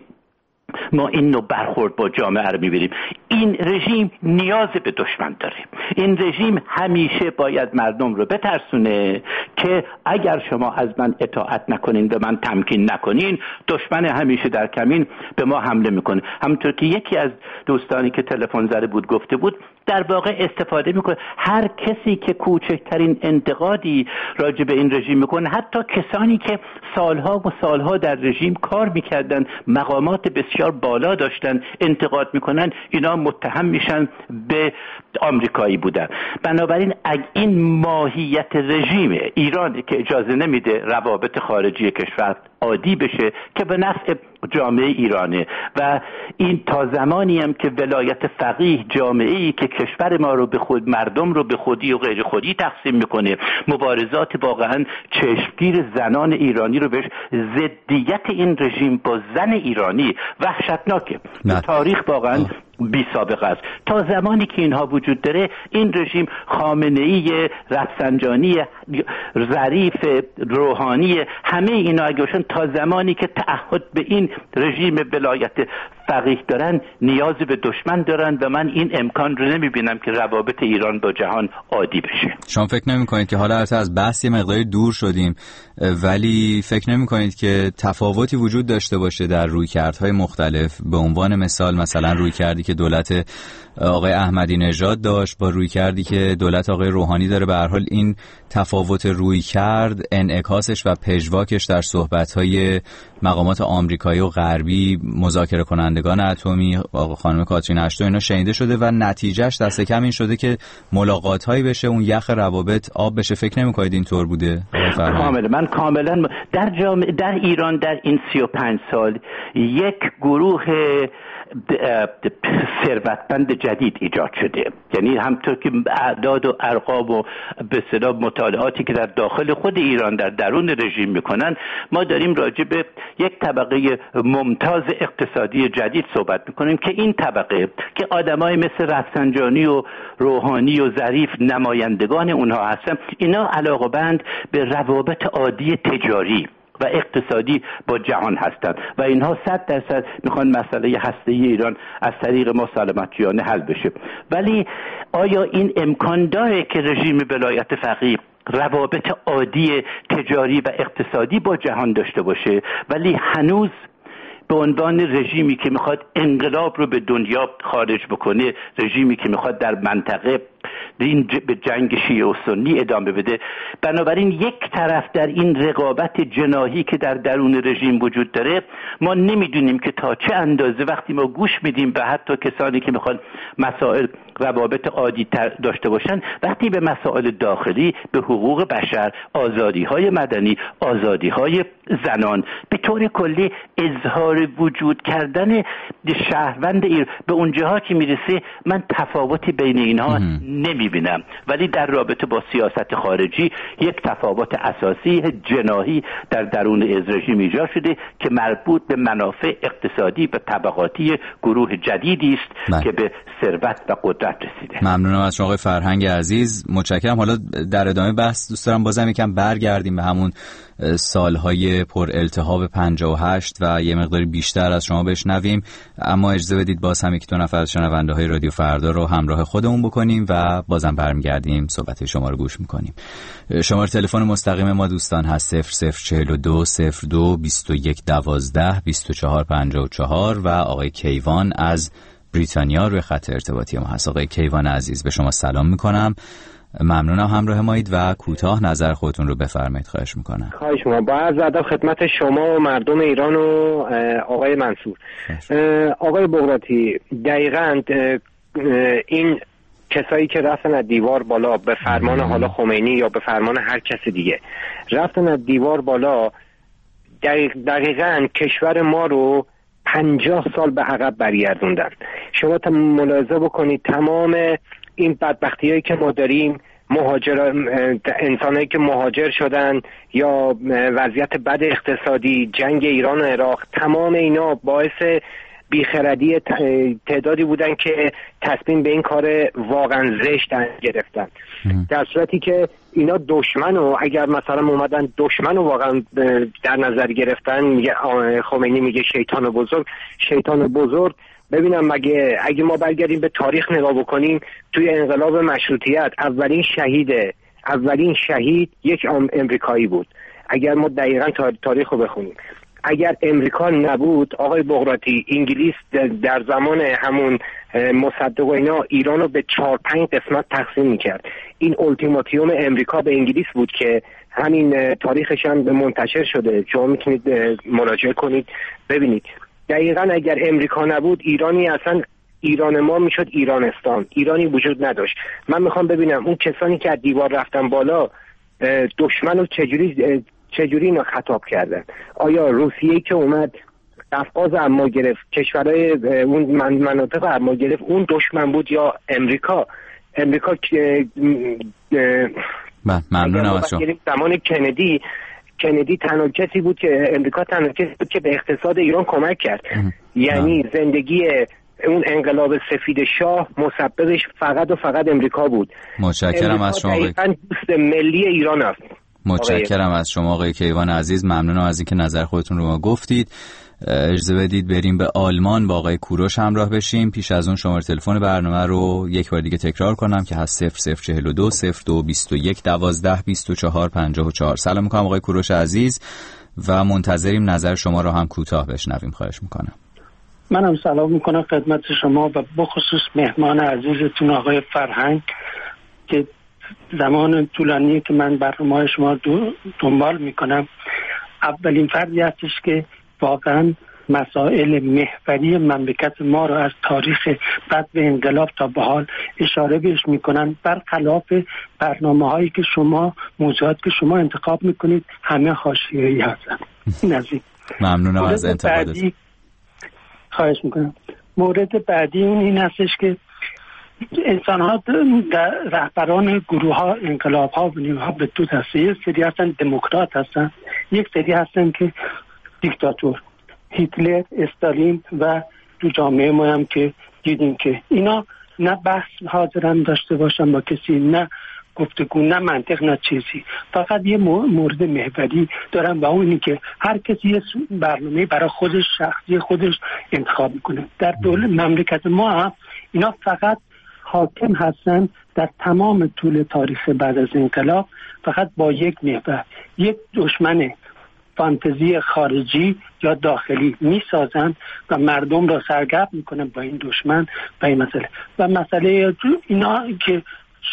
ما این نوع برخورد با جامعه رو می‌بینیم. این رژیم نیاز به دشمن داره. این رژیم همیشه باید مردم رو بترسونه که اگر شما از من اطاعت نکنین و من تمکین نکنین، دشمن همیشه در کمین به ما حمله میکنه. همونطور که یکی از دوستانی که تلفن زده بود گفته بود، در واقع استفاده میکنه. هر کسی که کوچکترین انتقادی راجع به این رژیم میکنه، حتی کسانی که سالها و سالها در رژیم کار میکردن، مقامات بسیار بالا داشتن، انتقاد میکنن، اینا متهم میشن به آمریکایی بودن. بنابراین اگه این ماهیت رژیم ایران که اجازه نمیده روابط خارجی کشور عادی بشه که به نفع جامعه ایرانه و این تا زمانی هم که ولایت فقیه جامعه‌ای که کشور ما رو به خود، مردم رو به خودی و غیر خودی تقسیم میکنه، مبارزات واقعا چشمگیر زنان ایرانی رو بهش، ضدیت این رژیم با زن ایرانی وحشتناکه. تاریخ واقعا بی سابقه است. تا زمانی که اینها وجود داره، این رژیم خامنه‌ای، رفسنجانی، ظریف، روحانی، همه اینا اگرشون تا زمانی که تعهد به این رژیم ولایت فقیه دارن، نیاز به دشمن دارن و من این امکان رو نمیبینم که روابط ایران با جهان عادی بشه. شما فکر نمی‌کنید که حالا از بحث یه مقداری دور شدیم، ولی فکر نمی‌کنید که تفاوتی وجود داشته باشه در رویکردهای مختلف؟ به عنوان مثال مثلا رویکردی که دولت آقای احمدی نژاد داشت با رویکردی که دولت آقای روحانی داره. به هر حال این تفاوت رویکرد انعکاسش و پژواکش در صحبت‌های مقامات آمریکایی و غربی، مذاکره کنندگان اتمی، آقا خانم کاترین اشتون، اینا شنیده شده و نتیجهش دست کم این شده که ملاقات‌هایی بشه، اون یخ روابط آب بشه. فکر نمی‌کنید اینطور بوده؟ کاملا، من کاملا در ایران در این 35 سال یک گروه ثروتمند جدید ایجاد شده. یعنی همطور که اعداد و ارقام و به اصطلاح مطالعاتی که در داخل خود ایران در درون رژیم میکنن، ما داریم راجع به یک طبقه ممتاز اقتصادی جدید صحبت میکنیم که این طبقه که آدمای مثل رفسنجانی و روحانی و ظریف نمایندگان اونها هستن، اینا علاقه‌مند به روابط عادی تجاری و اقتصادی با جهان هستند و اینها 100% میخوان مسئله هسته‌ای ایران از طریق مسالمت‌جویانه حل بشه. ولی آیا این امکان داره که رژیم ولایت فقیه روابط عادی تجاری و اقتصادی با جهان داشته باشه، ولی هنوز به عنوان رژیمی که میخواد انقلاب رو به دنیا خارج بکنه، رژیمی که میخواد در منطقه به جنگ شیعه و سنی ادامه بده؟ بنابراین یک طرف در این رقابت جناحی که در درون رژیم وجود داره، ما نمیدونیم که تا چه اندازه وقتی ما گوش میدیم به حتی کسانی که میخوان مسائل روابط عادی داشته باشن، وقتی به مسائل داخلی، به حقوق بشر، آزادی‌های مدنی، آزادی‌های زنان، به طور کلی اظهار وجود کردن شهروند به اون جهات که میرسه، من تفاوتی بین اینها نمیبینم. ولی در رابطه با سیاست خارجی یک تفاوت اساسی جناحی در درون رژیم ایجاد شده که مربوط به منافع اقتصادی و طبقاتی گروه جدیدی است که به ثروت و قدرت رسیده. ممنونم از شما آقای فرهنگ عزیز، متشکرم. حالا در ادامه بحث دوست دارم بازم یکم برگردیم به همون سالهای پر التهاب 58 و یه مقداری بیشتر از شما بشنویم، اما اجازه بدید باز هم 1-2 نفر از شنونده های رادیو فردا رو همراه خودمون بکنیم و بازم برمیگردیم صحبت شما رو گوش میکنیم. شماره تلفن مستقیم ما دوستان هست 0042 02 21 12 24 54 و آقای کیوان از بریتانیا روی خط ارتباطی ما هست. آقای کیوان عزیز، به شما سلام میکنم، ممنونم همراه مایید و کوتاه نظر خودتون رو بفرمایید، خواهش میکنم. خواهش میکنم. با عرض ادب خدمت شما و مردم ایران و آقای منصور. آقای بغراتی، دقیقاً این کسایی که رفتن از دیوار بالا به فرمان حالا خمینی یا به فرمان هر کس دیگه رفتن از دیوار بالا، دقیقاً کشور ما رو 50 سال به عقب برگردوندن. شما ملاحظه بکنید تمام این بدبختی‌هایی که ما داریم، انسانایی که مهاجر شدن یا وضعیت بد اقتصادی، جنگ ایران و عراق، تمام اینا باعث بیخردی تعدادی بودن که تصمیم به این کار واقعا زشت گرفتن، در صورتی که اینا دشمنو، اگر مثلا اومدن دشمنو واقعا در نظر گرفتن، میگه خمینی میگه شیطان بزرگ. ببینم اگه ما برگردیم به تاریخ نگاه بکنیم، توی انقلاب مشروطیت اولین شهید یک امریکایی بود. اگر ما دقیقاً تاریخ رو بخونیم، اگر امریکا نبود آقای بغراتی، انگلیس در زمان همون مصدق و اینا ایران رو به 4-5 قسمت تقسیم میکرد. این التیماتیوم امریکا به انگلیس بود که همین تاریخش هم منتشر شده، شما میتونید مراجعه کنید ببینید. دقیقاً اگر امریکا نبود، ایرانی اصلا ایران ما میشد ایرانستان، ایرانی وجود نداشت. من میخوام ببینم اون کسانی که از دیوار رفتن بالا دشمن رو چجوری اینا خطاب کردن؟ آیا روسیه‌ای که اومد قفقاز اما گرفت، کشورهای اون مناطق اما گرفت، اون دشمن بود یا امریکا که ممنونم از شما. زمان کندی تنها کسی بود که امریکا تنها کسی بود که به اقتصاد ایران کمک کرد. یعنی زندگی اون انقلاب سفید شاه مسببش فقط و فقط امریکا بود. متشکرم از شما. دوست ملی ایران است. متشکرم از شما آقای کیوان عزیز، ممنونم از اینکه نظر خودتون رو ما گفتید. اجازه بدید بریم به آلمان با آقای کوروش همراه بشیم. پیش از اون شماره تلفن برنامه رو یک بار دیگه تکرار کنم که هست 0042 02 21 12 24 54. سلام میکنم آقای کوروش عزیز و منتظریم نظر شما رو هم کوتاه بشنویم، خواهش میکنم. منم سلام میکنم خدمت شما و بخصوص مهمان عزیزتون آقای فرهنگ که زمان طولانی که من برنامه شما دنبال میکنم. اولین فردی هستش که واقعا مسائل محوری مملکت ما رو از تاریخ بعد به انقلاب تا به حال اشاره بهش میکنن، برخلاف برنامه‌هایی که شما موضوعات که شما انتخاب میکنید همه حاشیه‌ای هستن. نزدیک ممنونم از انتقادت. خواهش میکنم. مورد بعدی اون این هستش که انسان ها رهبران گروه ها انقلاب ها به دو دسته، یک سری هستن دموکرات هستن، یک سری هستن که دیکتاتور، هیتلر، استالین و تو جامعه ما هم که دیدیم که اینا نه بحث حاضرن داشته باشن با کسی، نه گفتگو، نه منطق، نه چیزی، فقط یه مورد محوری دارن و اون اینی که هر کسی یه برنامه برای خودش شخصی خودش انتخاب میکنه. در دولت مملکت ما هم اینا فقط حاکم هستن در تمام طول تاریخ بعد از انقلاب، فقط با یک محور، یک دشمن فانتزی خارجی یا داخلی میسازن و مردم را سرگرم میکنن با این دشمن و این مسئله. و مسئله اینا که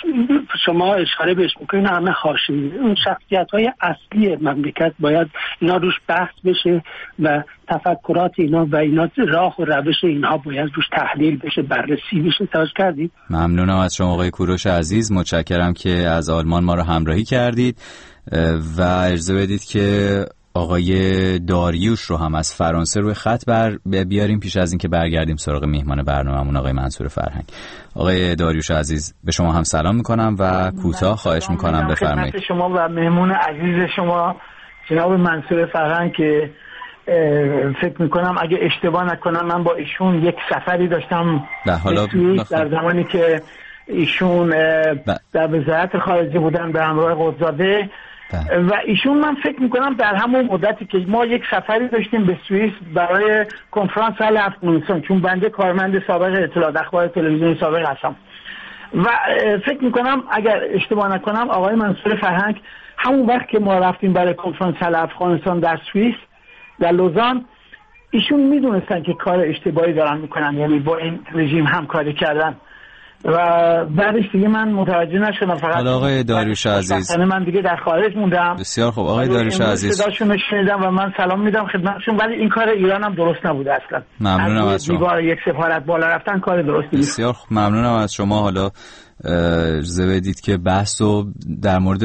شما اشاره بهش میکنین همه حاشیه‌ای، اون شخصیت‌های اصلی مملکت باید اینا روش بحث بشه و تفکرات اینا و اینا راه و روش اینها باید روش تحلیل بشه، بررسی بشه. توجه کردید؟ ممنونم از شما آقای کوروش عزیز، متشکرم که از آلمان ما رو همراهی کردید و اجازه بدید که آقای داریوش رو هم از فرانسه روی خط بیاریم پیش از اینکه برگردیم سراغ میهمان برنامه‌مون آقای منصور فرهنگ. آقای داریوش عزیز به شما هم سلام میکنم و کوتاه خواهش میکنم بفرمایید. خدمت شما و مهمون عزیز شما جناب منصور فرهنگ که فکر میکنم اگه اشتباه نکنم من با ایشون یک سفری داشتم در زمانی که ایشون در وزارت خارجه بودن به همراه قدزاده و ایشون من فکر میکنم در همون مدتی که ما یک سفری داشتیم به سوئیس برای کنفرانس حل افغانستان، چون بنده کارمند سابق اطلاعات اخبار تلویزیون سابق هستم و فکر میکنم اگر اشتباه نکنم آقای منصور فرهنگ همون وقت که ما رفتیم برای کنفرانس حل افغانستان در سوئیس در لوزان، ایشون میدونستن که کار اشتباهی دارن میکنن، یعنی با این رژیم همکاری کردن و بعدش دیگه من متوجه نشدم. فقط آقای داریوش عزیز من دیگه در خارج موندم. بسیار خوب آقای داریوش عزیز، صداشون شنیدم و من سلام میدم خدمتشون، ولی این کار ایران هم درست نبوده اصلا. ممنونم از شما. دیوار یک سفارت بالا رفتن کار درستی نیست. بسیار خوب ممنونم از شما. حالا اجازه بدید که بحثو در مورد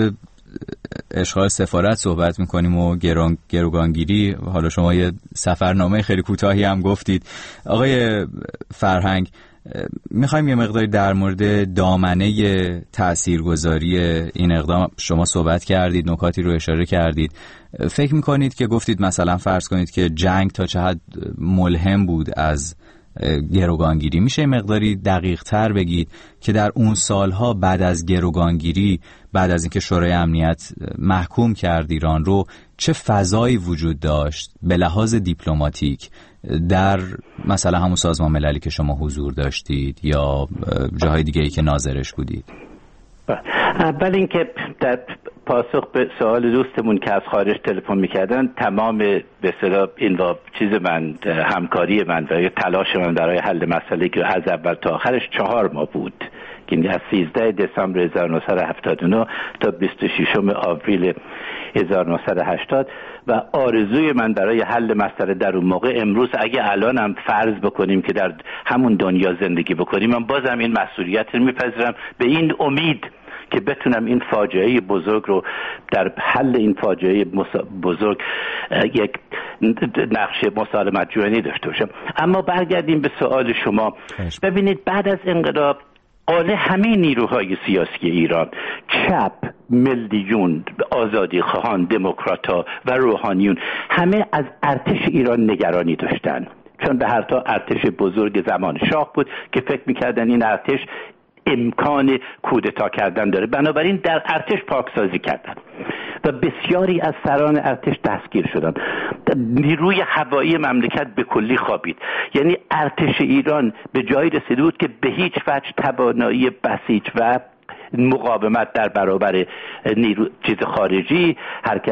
اشغال سفارت صحبت میکنیم و گروگانگیری. حالا شما یه سفرنامه خیلی کوتاهی هم گفتید. آقای فرهنگ میخوایم یه مقداری در مورد دامنه تاثیرگذاری این اقدام شما صحبت کردید، نکاتی رو اشاره کردید. فکر میکنید که گفتید مثلا فرض کنید که جنگ تا چه حد ملهم بود از گروگانگیری، میشه مقداری دقیق تر بگید که در اون سالها بعد از گروگانگیری، بعد از اینکه شورای امنیت محکوم کرد ایران رو، چه فضایی وجود داشت به لحاظ دیپلماتیک در مثلا همون سازمان مللی که شما حضور داشتید یا جاهای دیگه‌ای که ناظرش بودید؟ اول اینکه در پاسخ به سوال دوستمون که از خارج تلفن میکردن، تمام به اصطلاح این چیز من، همکاری من و تلاش من برای حل مسئله که از اول تا آخرش 4 ماه بود، که از 13 دسامبر 1979 تا 26 آوریل 1980 و آرزوی من برای حل مسئله در اون موقع، امروز اگه الان هم فرض بکنیم که در همون دنیا زندگی بکنیم، من بازم این مسئولیت رو میپذیرم به این امید که بتونم این فاجعه بزرگ رو در حل این فاجعه بزرگ یک نقش مسالمت جویی داشته باشم. اما برگردیم به سوال شما. ببینید بعد از انقلاب قاله همه نیروهای سیاسی ایران، چپ، ملیون، آزادی خواهان، دموکرات‌ها و روحانیون، همه از ارتش ایران نگرانی داشتن، چون به هر تا ارتش بزرگ زمان شاه بود که فکر می‌کردن این ارتش امکان کودتا کردن داره، بنابراین در ارتش پاکسازی کردن و بسیاری از سران ارتش دستگیر شدن. نیروی هوایی مملکت به کلی خوابید، یعنی ارتش ایران به جایی رسیده بود که به هیچ وجه توانایی بسیج و مقاومت در برابر نیرو چیز خارجی،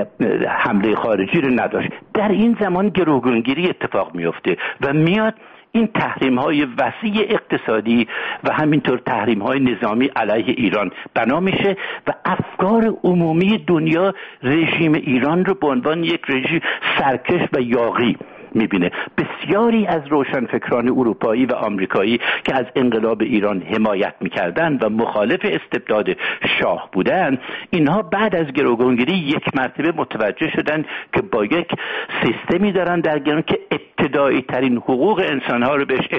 حمله خارجی رو نداشت. در این زمان گروگانگیری اتفاق میفته و میاد این تحریم‌های وسیع اقتصادی و همینطور تحریم‌های نظامی علیه ایران بنا میشه و افکار عمومی دنیا رژیم ایران رو به عنوان یک رژیم سرکش و یاغی میبینه. بسیاری از روشنفکران اروپایی و آمریکایی که از انقلاب ایران حمایت میکردن و مخالف استبداد شاه بودن، اینها بعد از گروگانگیری یک مرتبه متوجه شدن که با یک سیستمی دارن در گرون که ابتدایی ترین حقوق انسانها رو بهش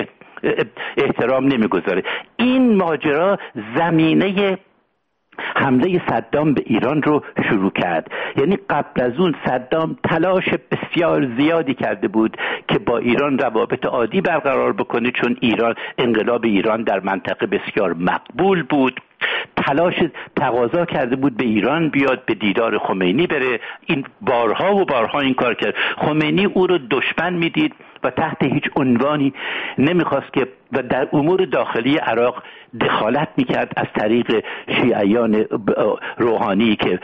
احترام نمیگذاره. این ماجرا زمینه حمله صدام به ایران رو شروع کرد. یعنی قبل از اون صدام تلاش بسیار زیادی کرده بود که با ایران روابط عادی برقرار بکنه، چون انقلاب ایران در منطقه بسیار مقبول بود. تلاش تقاضا کرده بود به ایران بیاد، به دیدار خمینی بره. این بارها و بارها این کار کرد. خمینی او رو دشمن میدید و تحت هیچ عنوانی نمیخواست که و در امور داخلی عراق دخالت میکرد از طریق شیعیان روحانی که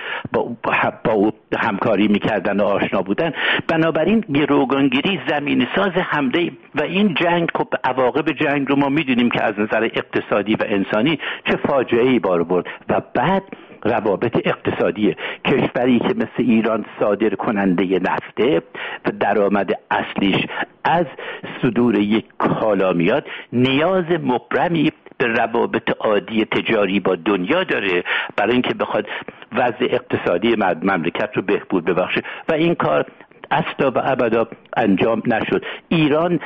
با او همکاری میکردن و آشنا بودن. بنابراین گروگانگیری زمین ساز حمله و این جنگ، خب عواقب جنگ رو ما میدونیم که از نظر اقتصادی و انسانی چه فاجعه‌ای بار برد. و بعد روابط اقتصادی کشوری که مثل ایران صادر کننده نفته و درآمد اصلیش از صدور یک کالا میاد، نیاز مبرمی به روابط عادی تجاری با دنیا داره برای اینکه بخواد وضع اقتصادی مملکت رو بهبود ببخشه و این کار اصلا و ابدا انجام نشد. ایران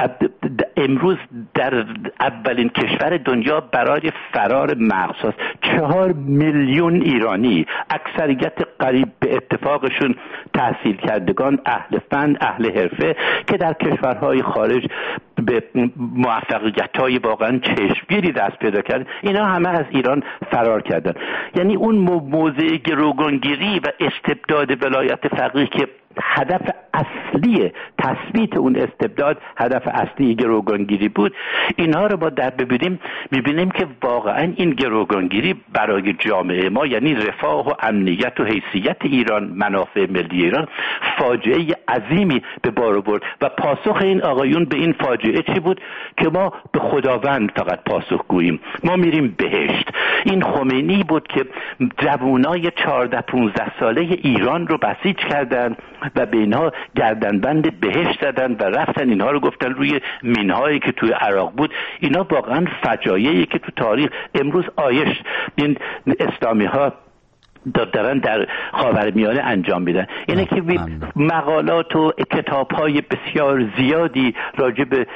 امروز در اولین کشور دنیا برای فرار مغزها 4 میلیون ایرانی، اکثریت قریب به اتفاقشون تحصیل کردگان، اهل فن، اهل حرفه که در کشورهای خارج به موفقیت‌های واقعا چشمگیری دست پیدا کردن، اینا همه از ایران فرار کردن. یعنی اون موضع گروگانگیری و استبداد ولایت فقیه که هدف اصلی تثبیت اون استبداد، هدف اصلی گروگانگیری بود، اینها رو ما در ببینیم که واقعا این گروگانگیری برای جامعه ما، یعنی رفاه و امنیت و حیثیت ایران، منافع ملی ایران، فاجعه عظیمی به بار برد. و پاسخ این آقایون به این فاجعه چی بود؟ که ما به خداوند فقط پاسخ گوییم، ما میریم بهشت. این خمینی بود که جوانای 14-15 ساله ایران رو بسیج کردن و به اینها گردنبند بهشت زدن و رفتن اینها رو گفتن روی مینهایی که توی عراق بود. اینا واقعا فجایعی که تو تاریخ امروز آیش این اسلامی ها دارن در خاورمیانه انجام میدن. اینه که مقالات و کتاب‌های بسیار زیادی راجع به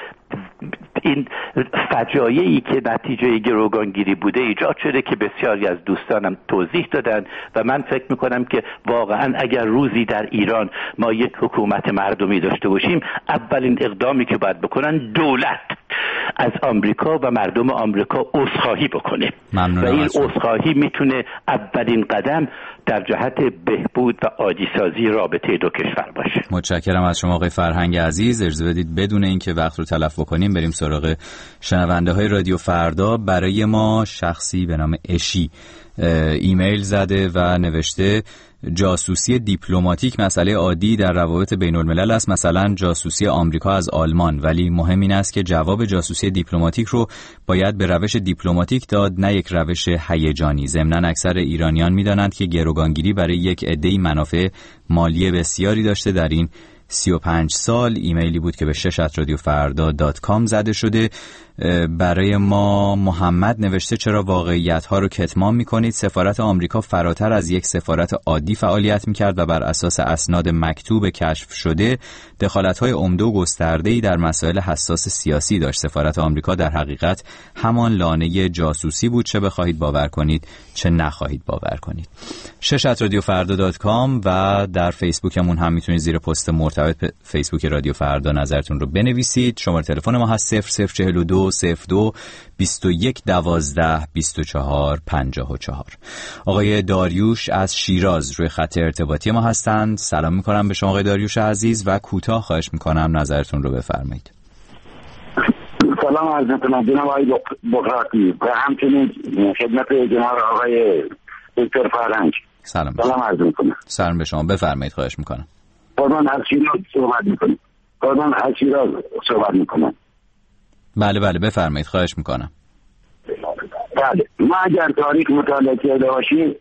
این فجایعی که نتیجه گروگانگیری بوده ایجاد شده که بسیاری از دوستانم توضیح دادن و من فکر میکنم که واقعا اگر روزی در ایران ما یک حکومت مردمی داشته باشیم، اولین اقدامی که باید بکنن دولت از آمریکا و مردم آمریکا عذرخواهی بکنه و این عذرخواهی میتونه اولین قدم در جهت بهبود و عادی‌سازی رابطه دو کشور باشه. متشکرم از شما آقای فرهنگ عزیز. اجازه بدید بدون اینکه وقت رو تلف بکنیم بریم سراغ شنونده های رادیو فردا. برای ما شخصی به نام اشی ایمیل زده و نوشته جاسوسی دیپلماتیک مسئله عادی در روابط بین الملل است، مثلا جاسوسی آمریکا از آلمان، ولی مهم این است که جواب جاسوسی دیپلماتیک رو باید به روش دیپلماتیک داد، نه یک روش هیجانی. ضمناً اکثر ایرانیان می‌دانند که گروگانگیری برای یک عده‌ای منافع مالی بسیاری داشته. در این 35 سال ایمیلی بود که به شش@radiofarda.com زده شده. برای ما محمد نوشته چرا واقعیت ها رو کتمان میکنید؟ سفارت آمریکا فراتر از یک سفارت عادی فعالیت میکرد و بر اساس اسناد مکتوب کشف شده دخالت های عمده و گسترده‌ای در مسائل حساس سیاسی داشت. سفارت آمریکا در حقیقت همان لانه جاسوسی بود، چه بخواهید باور کنید چه نخواهید باور کنید. شش@radiofarda.com و در فیسبوکمون هم میتونید زیر پست مرتبط به فیسبوک رادیو فردا نظرتون رو بنویسید. شماره تلفن ما هست 0042 02 21 12 24 54. آقای داریوش از شیراز روی خط ارتباطی ما هستند. سلام میکنم به شما آقای داریوش عزیز و کوتاه خواهش میکنم نظرتون رو بفرمایید. سلام عرض میکنم جناب آقای بغراتی و همچنین خدمت جناب آقای دکتر فرهنگ. سلام عرض میکنم. سلام به شما، بفرمایید خواهش میکنم. قربان از شیراز صحبت میکنم. بله بفرمایید، خواهش میکنم. بله، ما اگر تاریخ مطالعه کرده باشیم،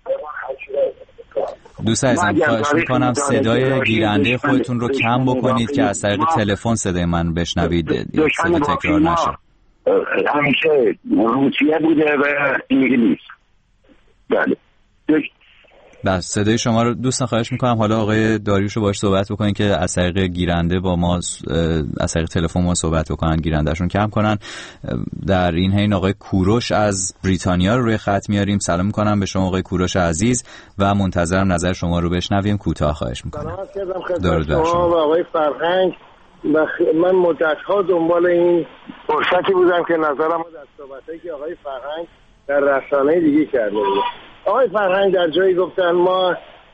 دوست عزیزم خواهش میکنم صدای گیرنده خودتون رو کم بکنید که از طریق تلفن صدای من بشنوید، صدا تکرار نشه. همیشه روسیه بوده و انگلیس. بله بس صدای شما رو دوستان خواهش میکنم حالا آقای داریوش رو باهاش صحبت بکنین که از طریق گیرنده با ما از طریق تلفن ما صحبت بکنن، گیرندهشون کم کنن. در این حین آقای کوروش از بریتانیا رو روی خط میاریم. سلام میکنم به شما آقای کوروش عزیز و منتظرم نظر شما رو بشنویم. کوتاه خواهش میکنم. سلام خدمت شما و آقای فرهنگ. من مدت‌ها دنبال این فرصتی بودم که نظرم در صحبتایی که آقای فرهنگ در رسانه دیگه کرده بود. آقای فرهنگ در جایی گفتن ما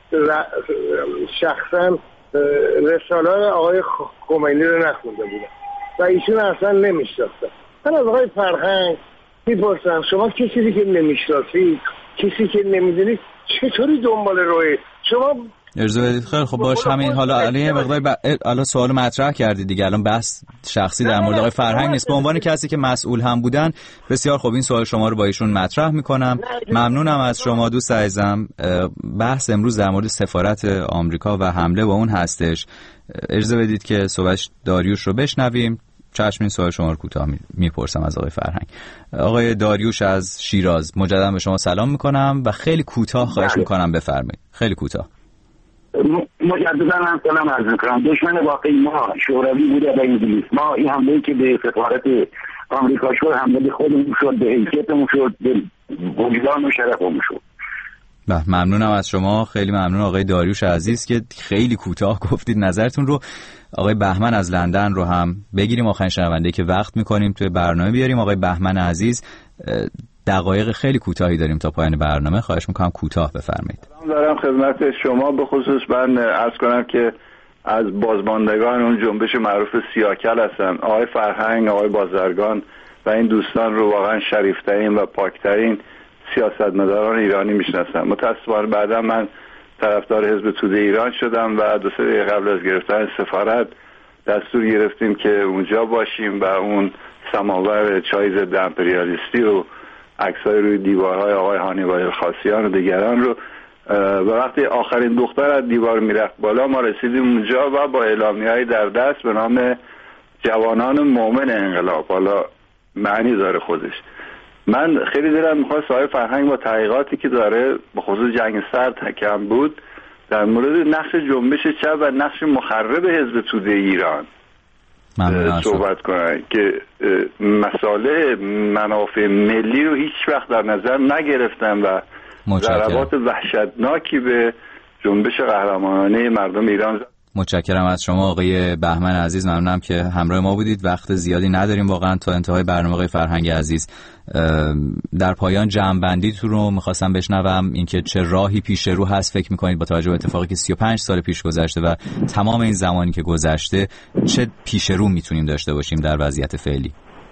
شخصا رساله آقای خمینی رو نخونده بودم و ایشون اصلا نمیشناختم. من از آقای فرهنگ میپرسم شما کسی که نمیشناسید، کسی که نمیدونید، چطوری دنبال روی شما ارزو بدید؟ خیلی خب باش، همین حالا الان یه مقدار الان سوال مطرح کردید دیگه، الان بحث شخصی در مورد آقای فرهنگ نیست. به عنوان کسی که مسئول هم بودن بسیار خوب این سوال شما رو با ایشون مطرح میکنم. ممنونم از شما دوست عزیزم. بحث امروز در مورد سفارت آمریکا و حمله با اون هستش. ارزو بدید که صحبت داریوش رو بشنویم. چشم، این سوال شما رو کوتاه میپرسم از آقای فرهنگ. آقای داریوش از شیراز، مجددا به شما سلام میکنم و خیلی کوتاه خواهش میکنم بفرمایید، خیلی کوتاه. مجددا هم سلام عرض میکنم. دشمن واقعی ما شوروی بوده و انگلیس. ما این حمله که به سفارت آمریکا شد حمله به خودمون شد، به حیثیتمون شد، به وجدان و شرفمون شد. ممنونم از شما، خیلی ممنون آقای داریوش عزیز که خیلی کوتاه گفتید نظرتون رو. آقای بهمن از لندن رو هم بگیریم، آخرین شنونده که وقت میکنیم توی برنامه بیاریم. آقای بهمن عزیز، دقایق خیلی کوتاهی داریم تا پایان برنامه، خواهش میکنم کوتاه بفرمایید. سلام دارم خدمت شما. به خصوص من عرض کنم که از بازماندگان اون جنبش معروف سیاکل هستن. آقای فرهنگ، آقای بازرگان و این دوستان رو واقعا شریفترین و پاکترین سیاستمداران ایرانی میشناسم. متاسفانه بعدا من طرفدار حزب توده ایران شدم و 2-3 دقیقه قبل از گرفتن سفارت دستور گرفتیم که اونجا باشیم و اون سماور چای ضد امپریالیستی و عکسای روی دیوارهای آقای هانیبال خاصیان و دیگران رو و وقتی آخرین دختر از دیوار میرفت بالا ما رسیدیم اونجا و با اعلامیه‌ای در دست به نام جوانان مومن انقلاب. حالا معنی داره خودش. من خیلی دلم می‌خواست آقای فرهنگ با تحقیقاتی که داره به خصوص جنگ سرد کم بود در مورد نقش جنبش چپ و نقش مخرب حزب توده ایران صحبت کنن که مسائل منافع ملی رو هیچ وقت در نظر نگرفتن و ضربات وحشتناکی به جنبش قهرمانانه مردم ایران. متشکرم از شما آقای بهمن عزیز، ممنونم که همراه ما بودید. وقت زیادی نداریم واقعا تا انتهای برنامه. آقای فرهنگ عزیز، در پایان جمع‌بندیتون رو می‌خواستم بشنوم، اینکه چه راهی پیش رو هست فکر می‌کنید با توجه به اتفاقی که 35 سال پیش گذشته و تمام این زمانی که گذشته، چه پیش رو میتونیم داشته باشیم در وضعیت فعلی؟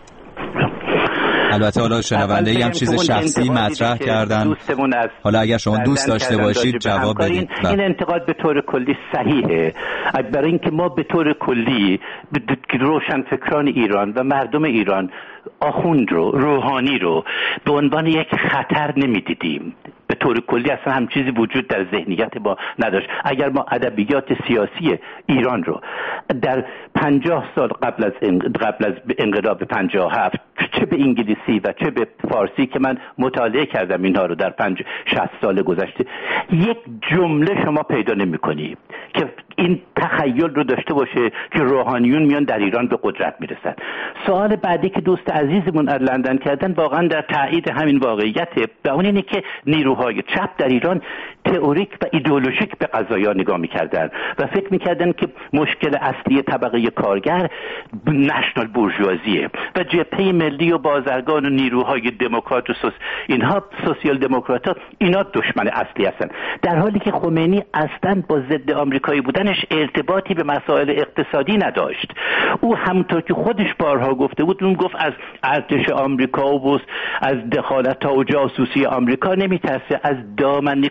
البته حالا شنونده‌ای هم چیز شخصی مطرح کردن، حالا اگر شما دوست داشته باشید جواب بدید. این انتقاد به طور کلی صحیحه، برای اینکه ما به طور کلی روشنفکران ایران و مردم ایران آخوند رو، روحانی رو به عنوان یک خطر نمیدیدیم. به طور کلی اصلا هم چیزی وجود در ذهنیت ما نداشت. اگر ما ادبیات سیاسی ایران رو در 50 سال قبل از انقلاب 57 چه به انگلیسی و چه به فارسی که من مطالعه کردم اینها رو در 60 سال گذشته، یک جمله شما پیدا نمی‌کنی که این تخیل رو داشته باشه که روحانیون میان در ایران به قدرت میرسن. سوال بعدی که دوست عزیزمون از لندن کردن واقعا در تایید همین واقعیته و اون اینه که نیروهای چپ در ایران تئوریک و ایدئولوژیک به قضایا نگاه میکردن و فکر میکردن که مشکل اصلی طبقه کارگر نشنال بورژوازیه و جبهه ملی و بازرگان و نیروهای دموکرات و اینها سوسیال دموکرات‌ها اینا دشمن اصلی هستن، در حالی که خمینی اصلا با ضد آمریکایی بودنش ارتباطی به مسائل اقتصادی نداشت. او همونطور که خودش بارها گفته بود، اون گفت از ارتش آمریکا و از دخالت‌ها و جاسوسی آمریکا نمیترسه، از دامن کوتاه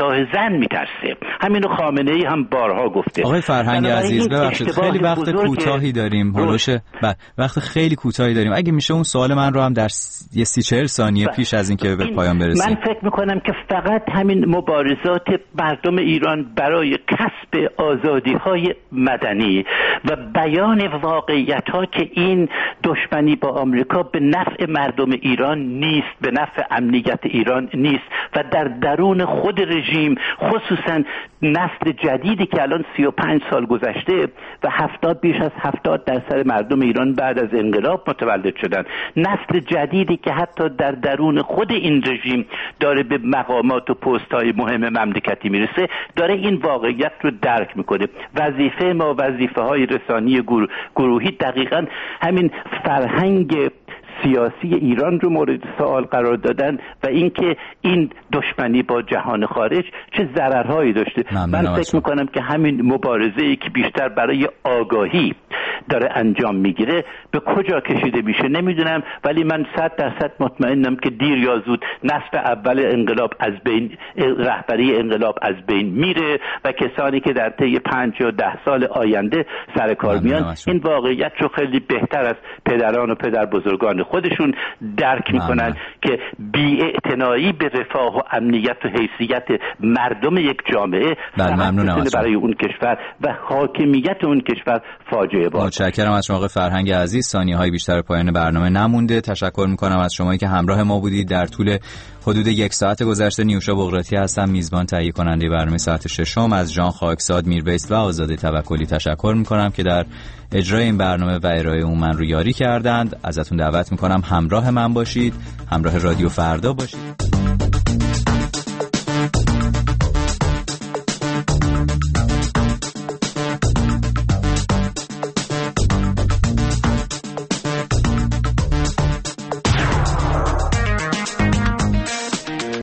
سلاح زن میترسه. همینو خامنه ای هم بارها گفته. آقای فرهنگ عزیز ببخشید خیلی وقت کوتاهی داریم، وقت خیلی کوتاهی داریم. اگه میشه اون سوال من رو هم در 30-40 ثانیه پیش از اینکه به پایان برسیم. من فکر میکنم که فقط همین مبارزات مردم ایران برای کسب آزادی‌های مدنی و بیان واقعیت‌ها که این دشمنی با آمریکا به نفع مردم ایران نیست، به نفع امنیت ایران نیست و در درون خود رژیم، خصوصا نسل جدیدی که الان 35 سال گذشته و بیش از 70% مردم ایران بعد از انقلاب متولد شدن، نسل جدیدی که حتی در درون خود این رژیم داره به مقامات و پست‌های مهم مملکتی میرسه، داره این واقعیت رو درک میکنه. وظیفه ما، وظیفه‌های رسانی گروهی دقیقاً همین فرهنگ سیاسی ایران رو مورد سوال قرار دادن و اینکه این دشمنی با جهان خارج چه ضررهایی داشته. من فکر میکنم که همین مبارزه‌ای که بیشتر برای آگاهی داره انجام میگیره به کجا کشیده میشه نمیدونم، ولی من 100% مطمئنم که دیر یا زود نسل اول انقلاب از بین، رهبری انقلاب از بین میره و کسانی که در طی 5 یا 10 سال آینده سر کار میان این واقعیت رو خیلی بهتر از پدران و پدر بزرگان خودشون درک میکنن که بی‌اعتنایی به رفاه و امنیت و حیثیت مردم یک جامعه برای اون کشور و حاکمیت اون کشور فاجعه بار. متشکرم از شما آقای فرهنگ عزیز. ثانیه‌های بیشتر پایان برنامه نمونده. تشکر میکنم از شمایی که همراه ما بودید. در طول حدود 1 ساعت گذشته نیوشا بغراتی هستم، میزبان تهیه کننده برنامه ساعت 6. از ژان خاکساد، میربیست و آزاده توکلی تشکر میکنم که در اجرای این برنامه و ارائه اون من رو یاری کردند. ازتون دعوت میکنم همراه من باشید، همراه رادیو فردا باشید.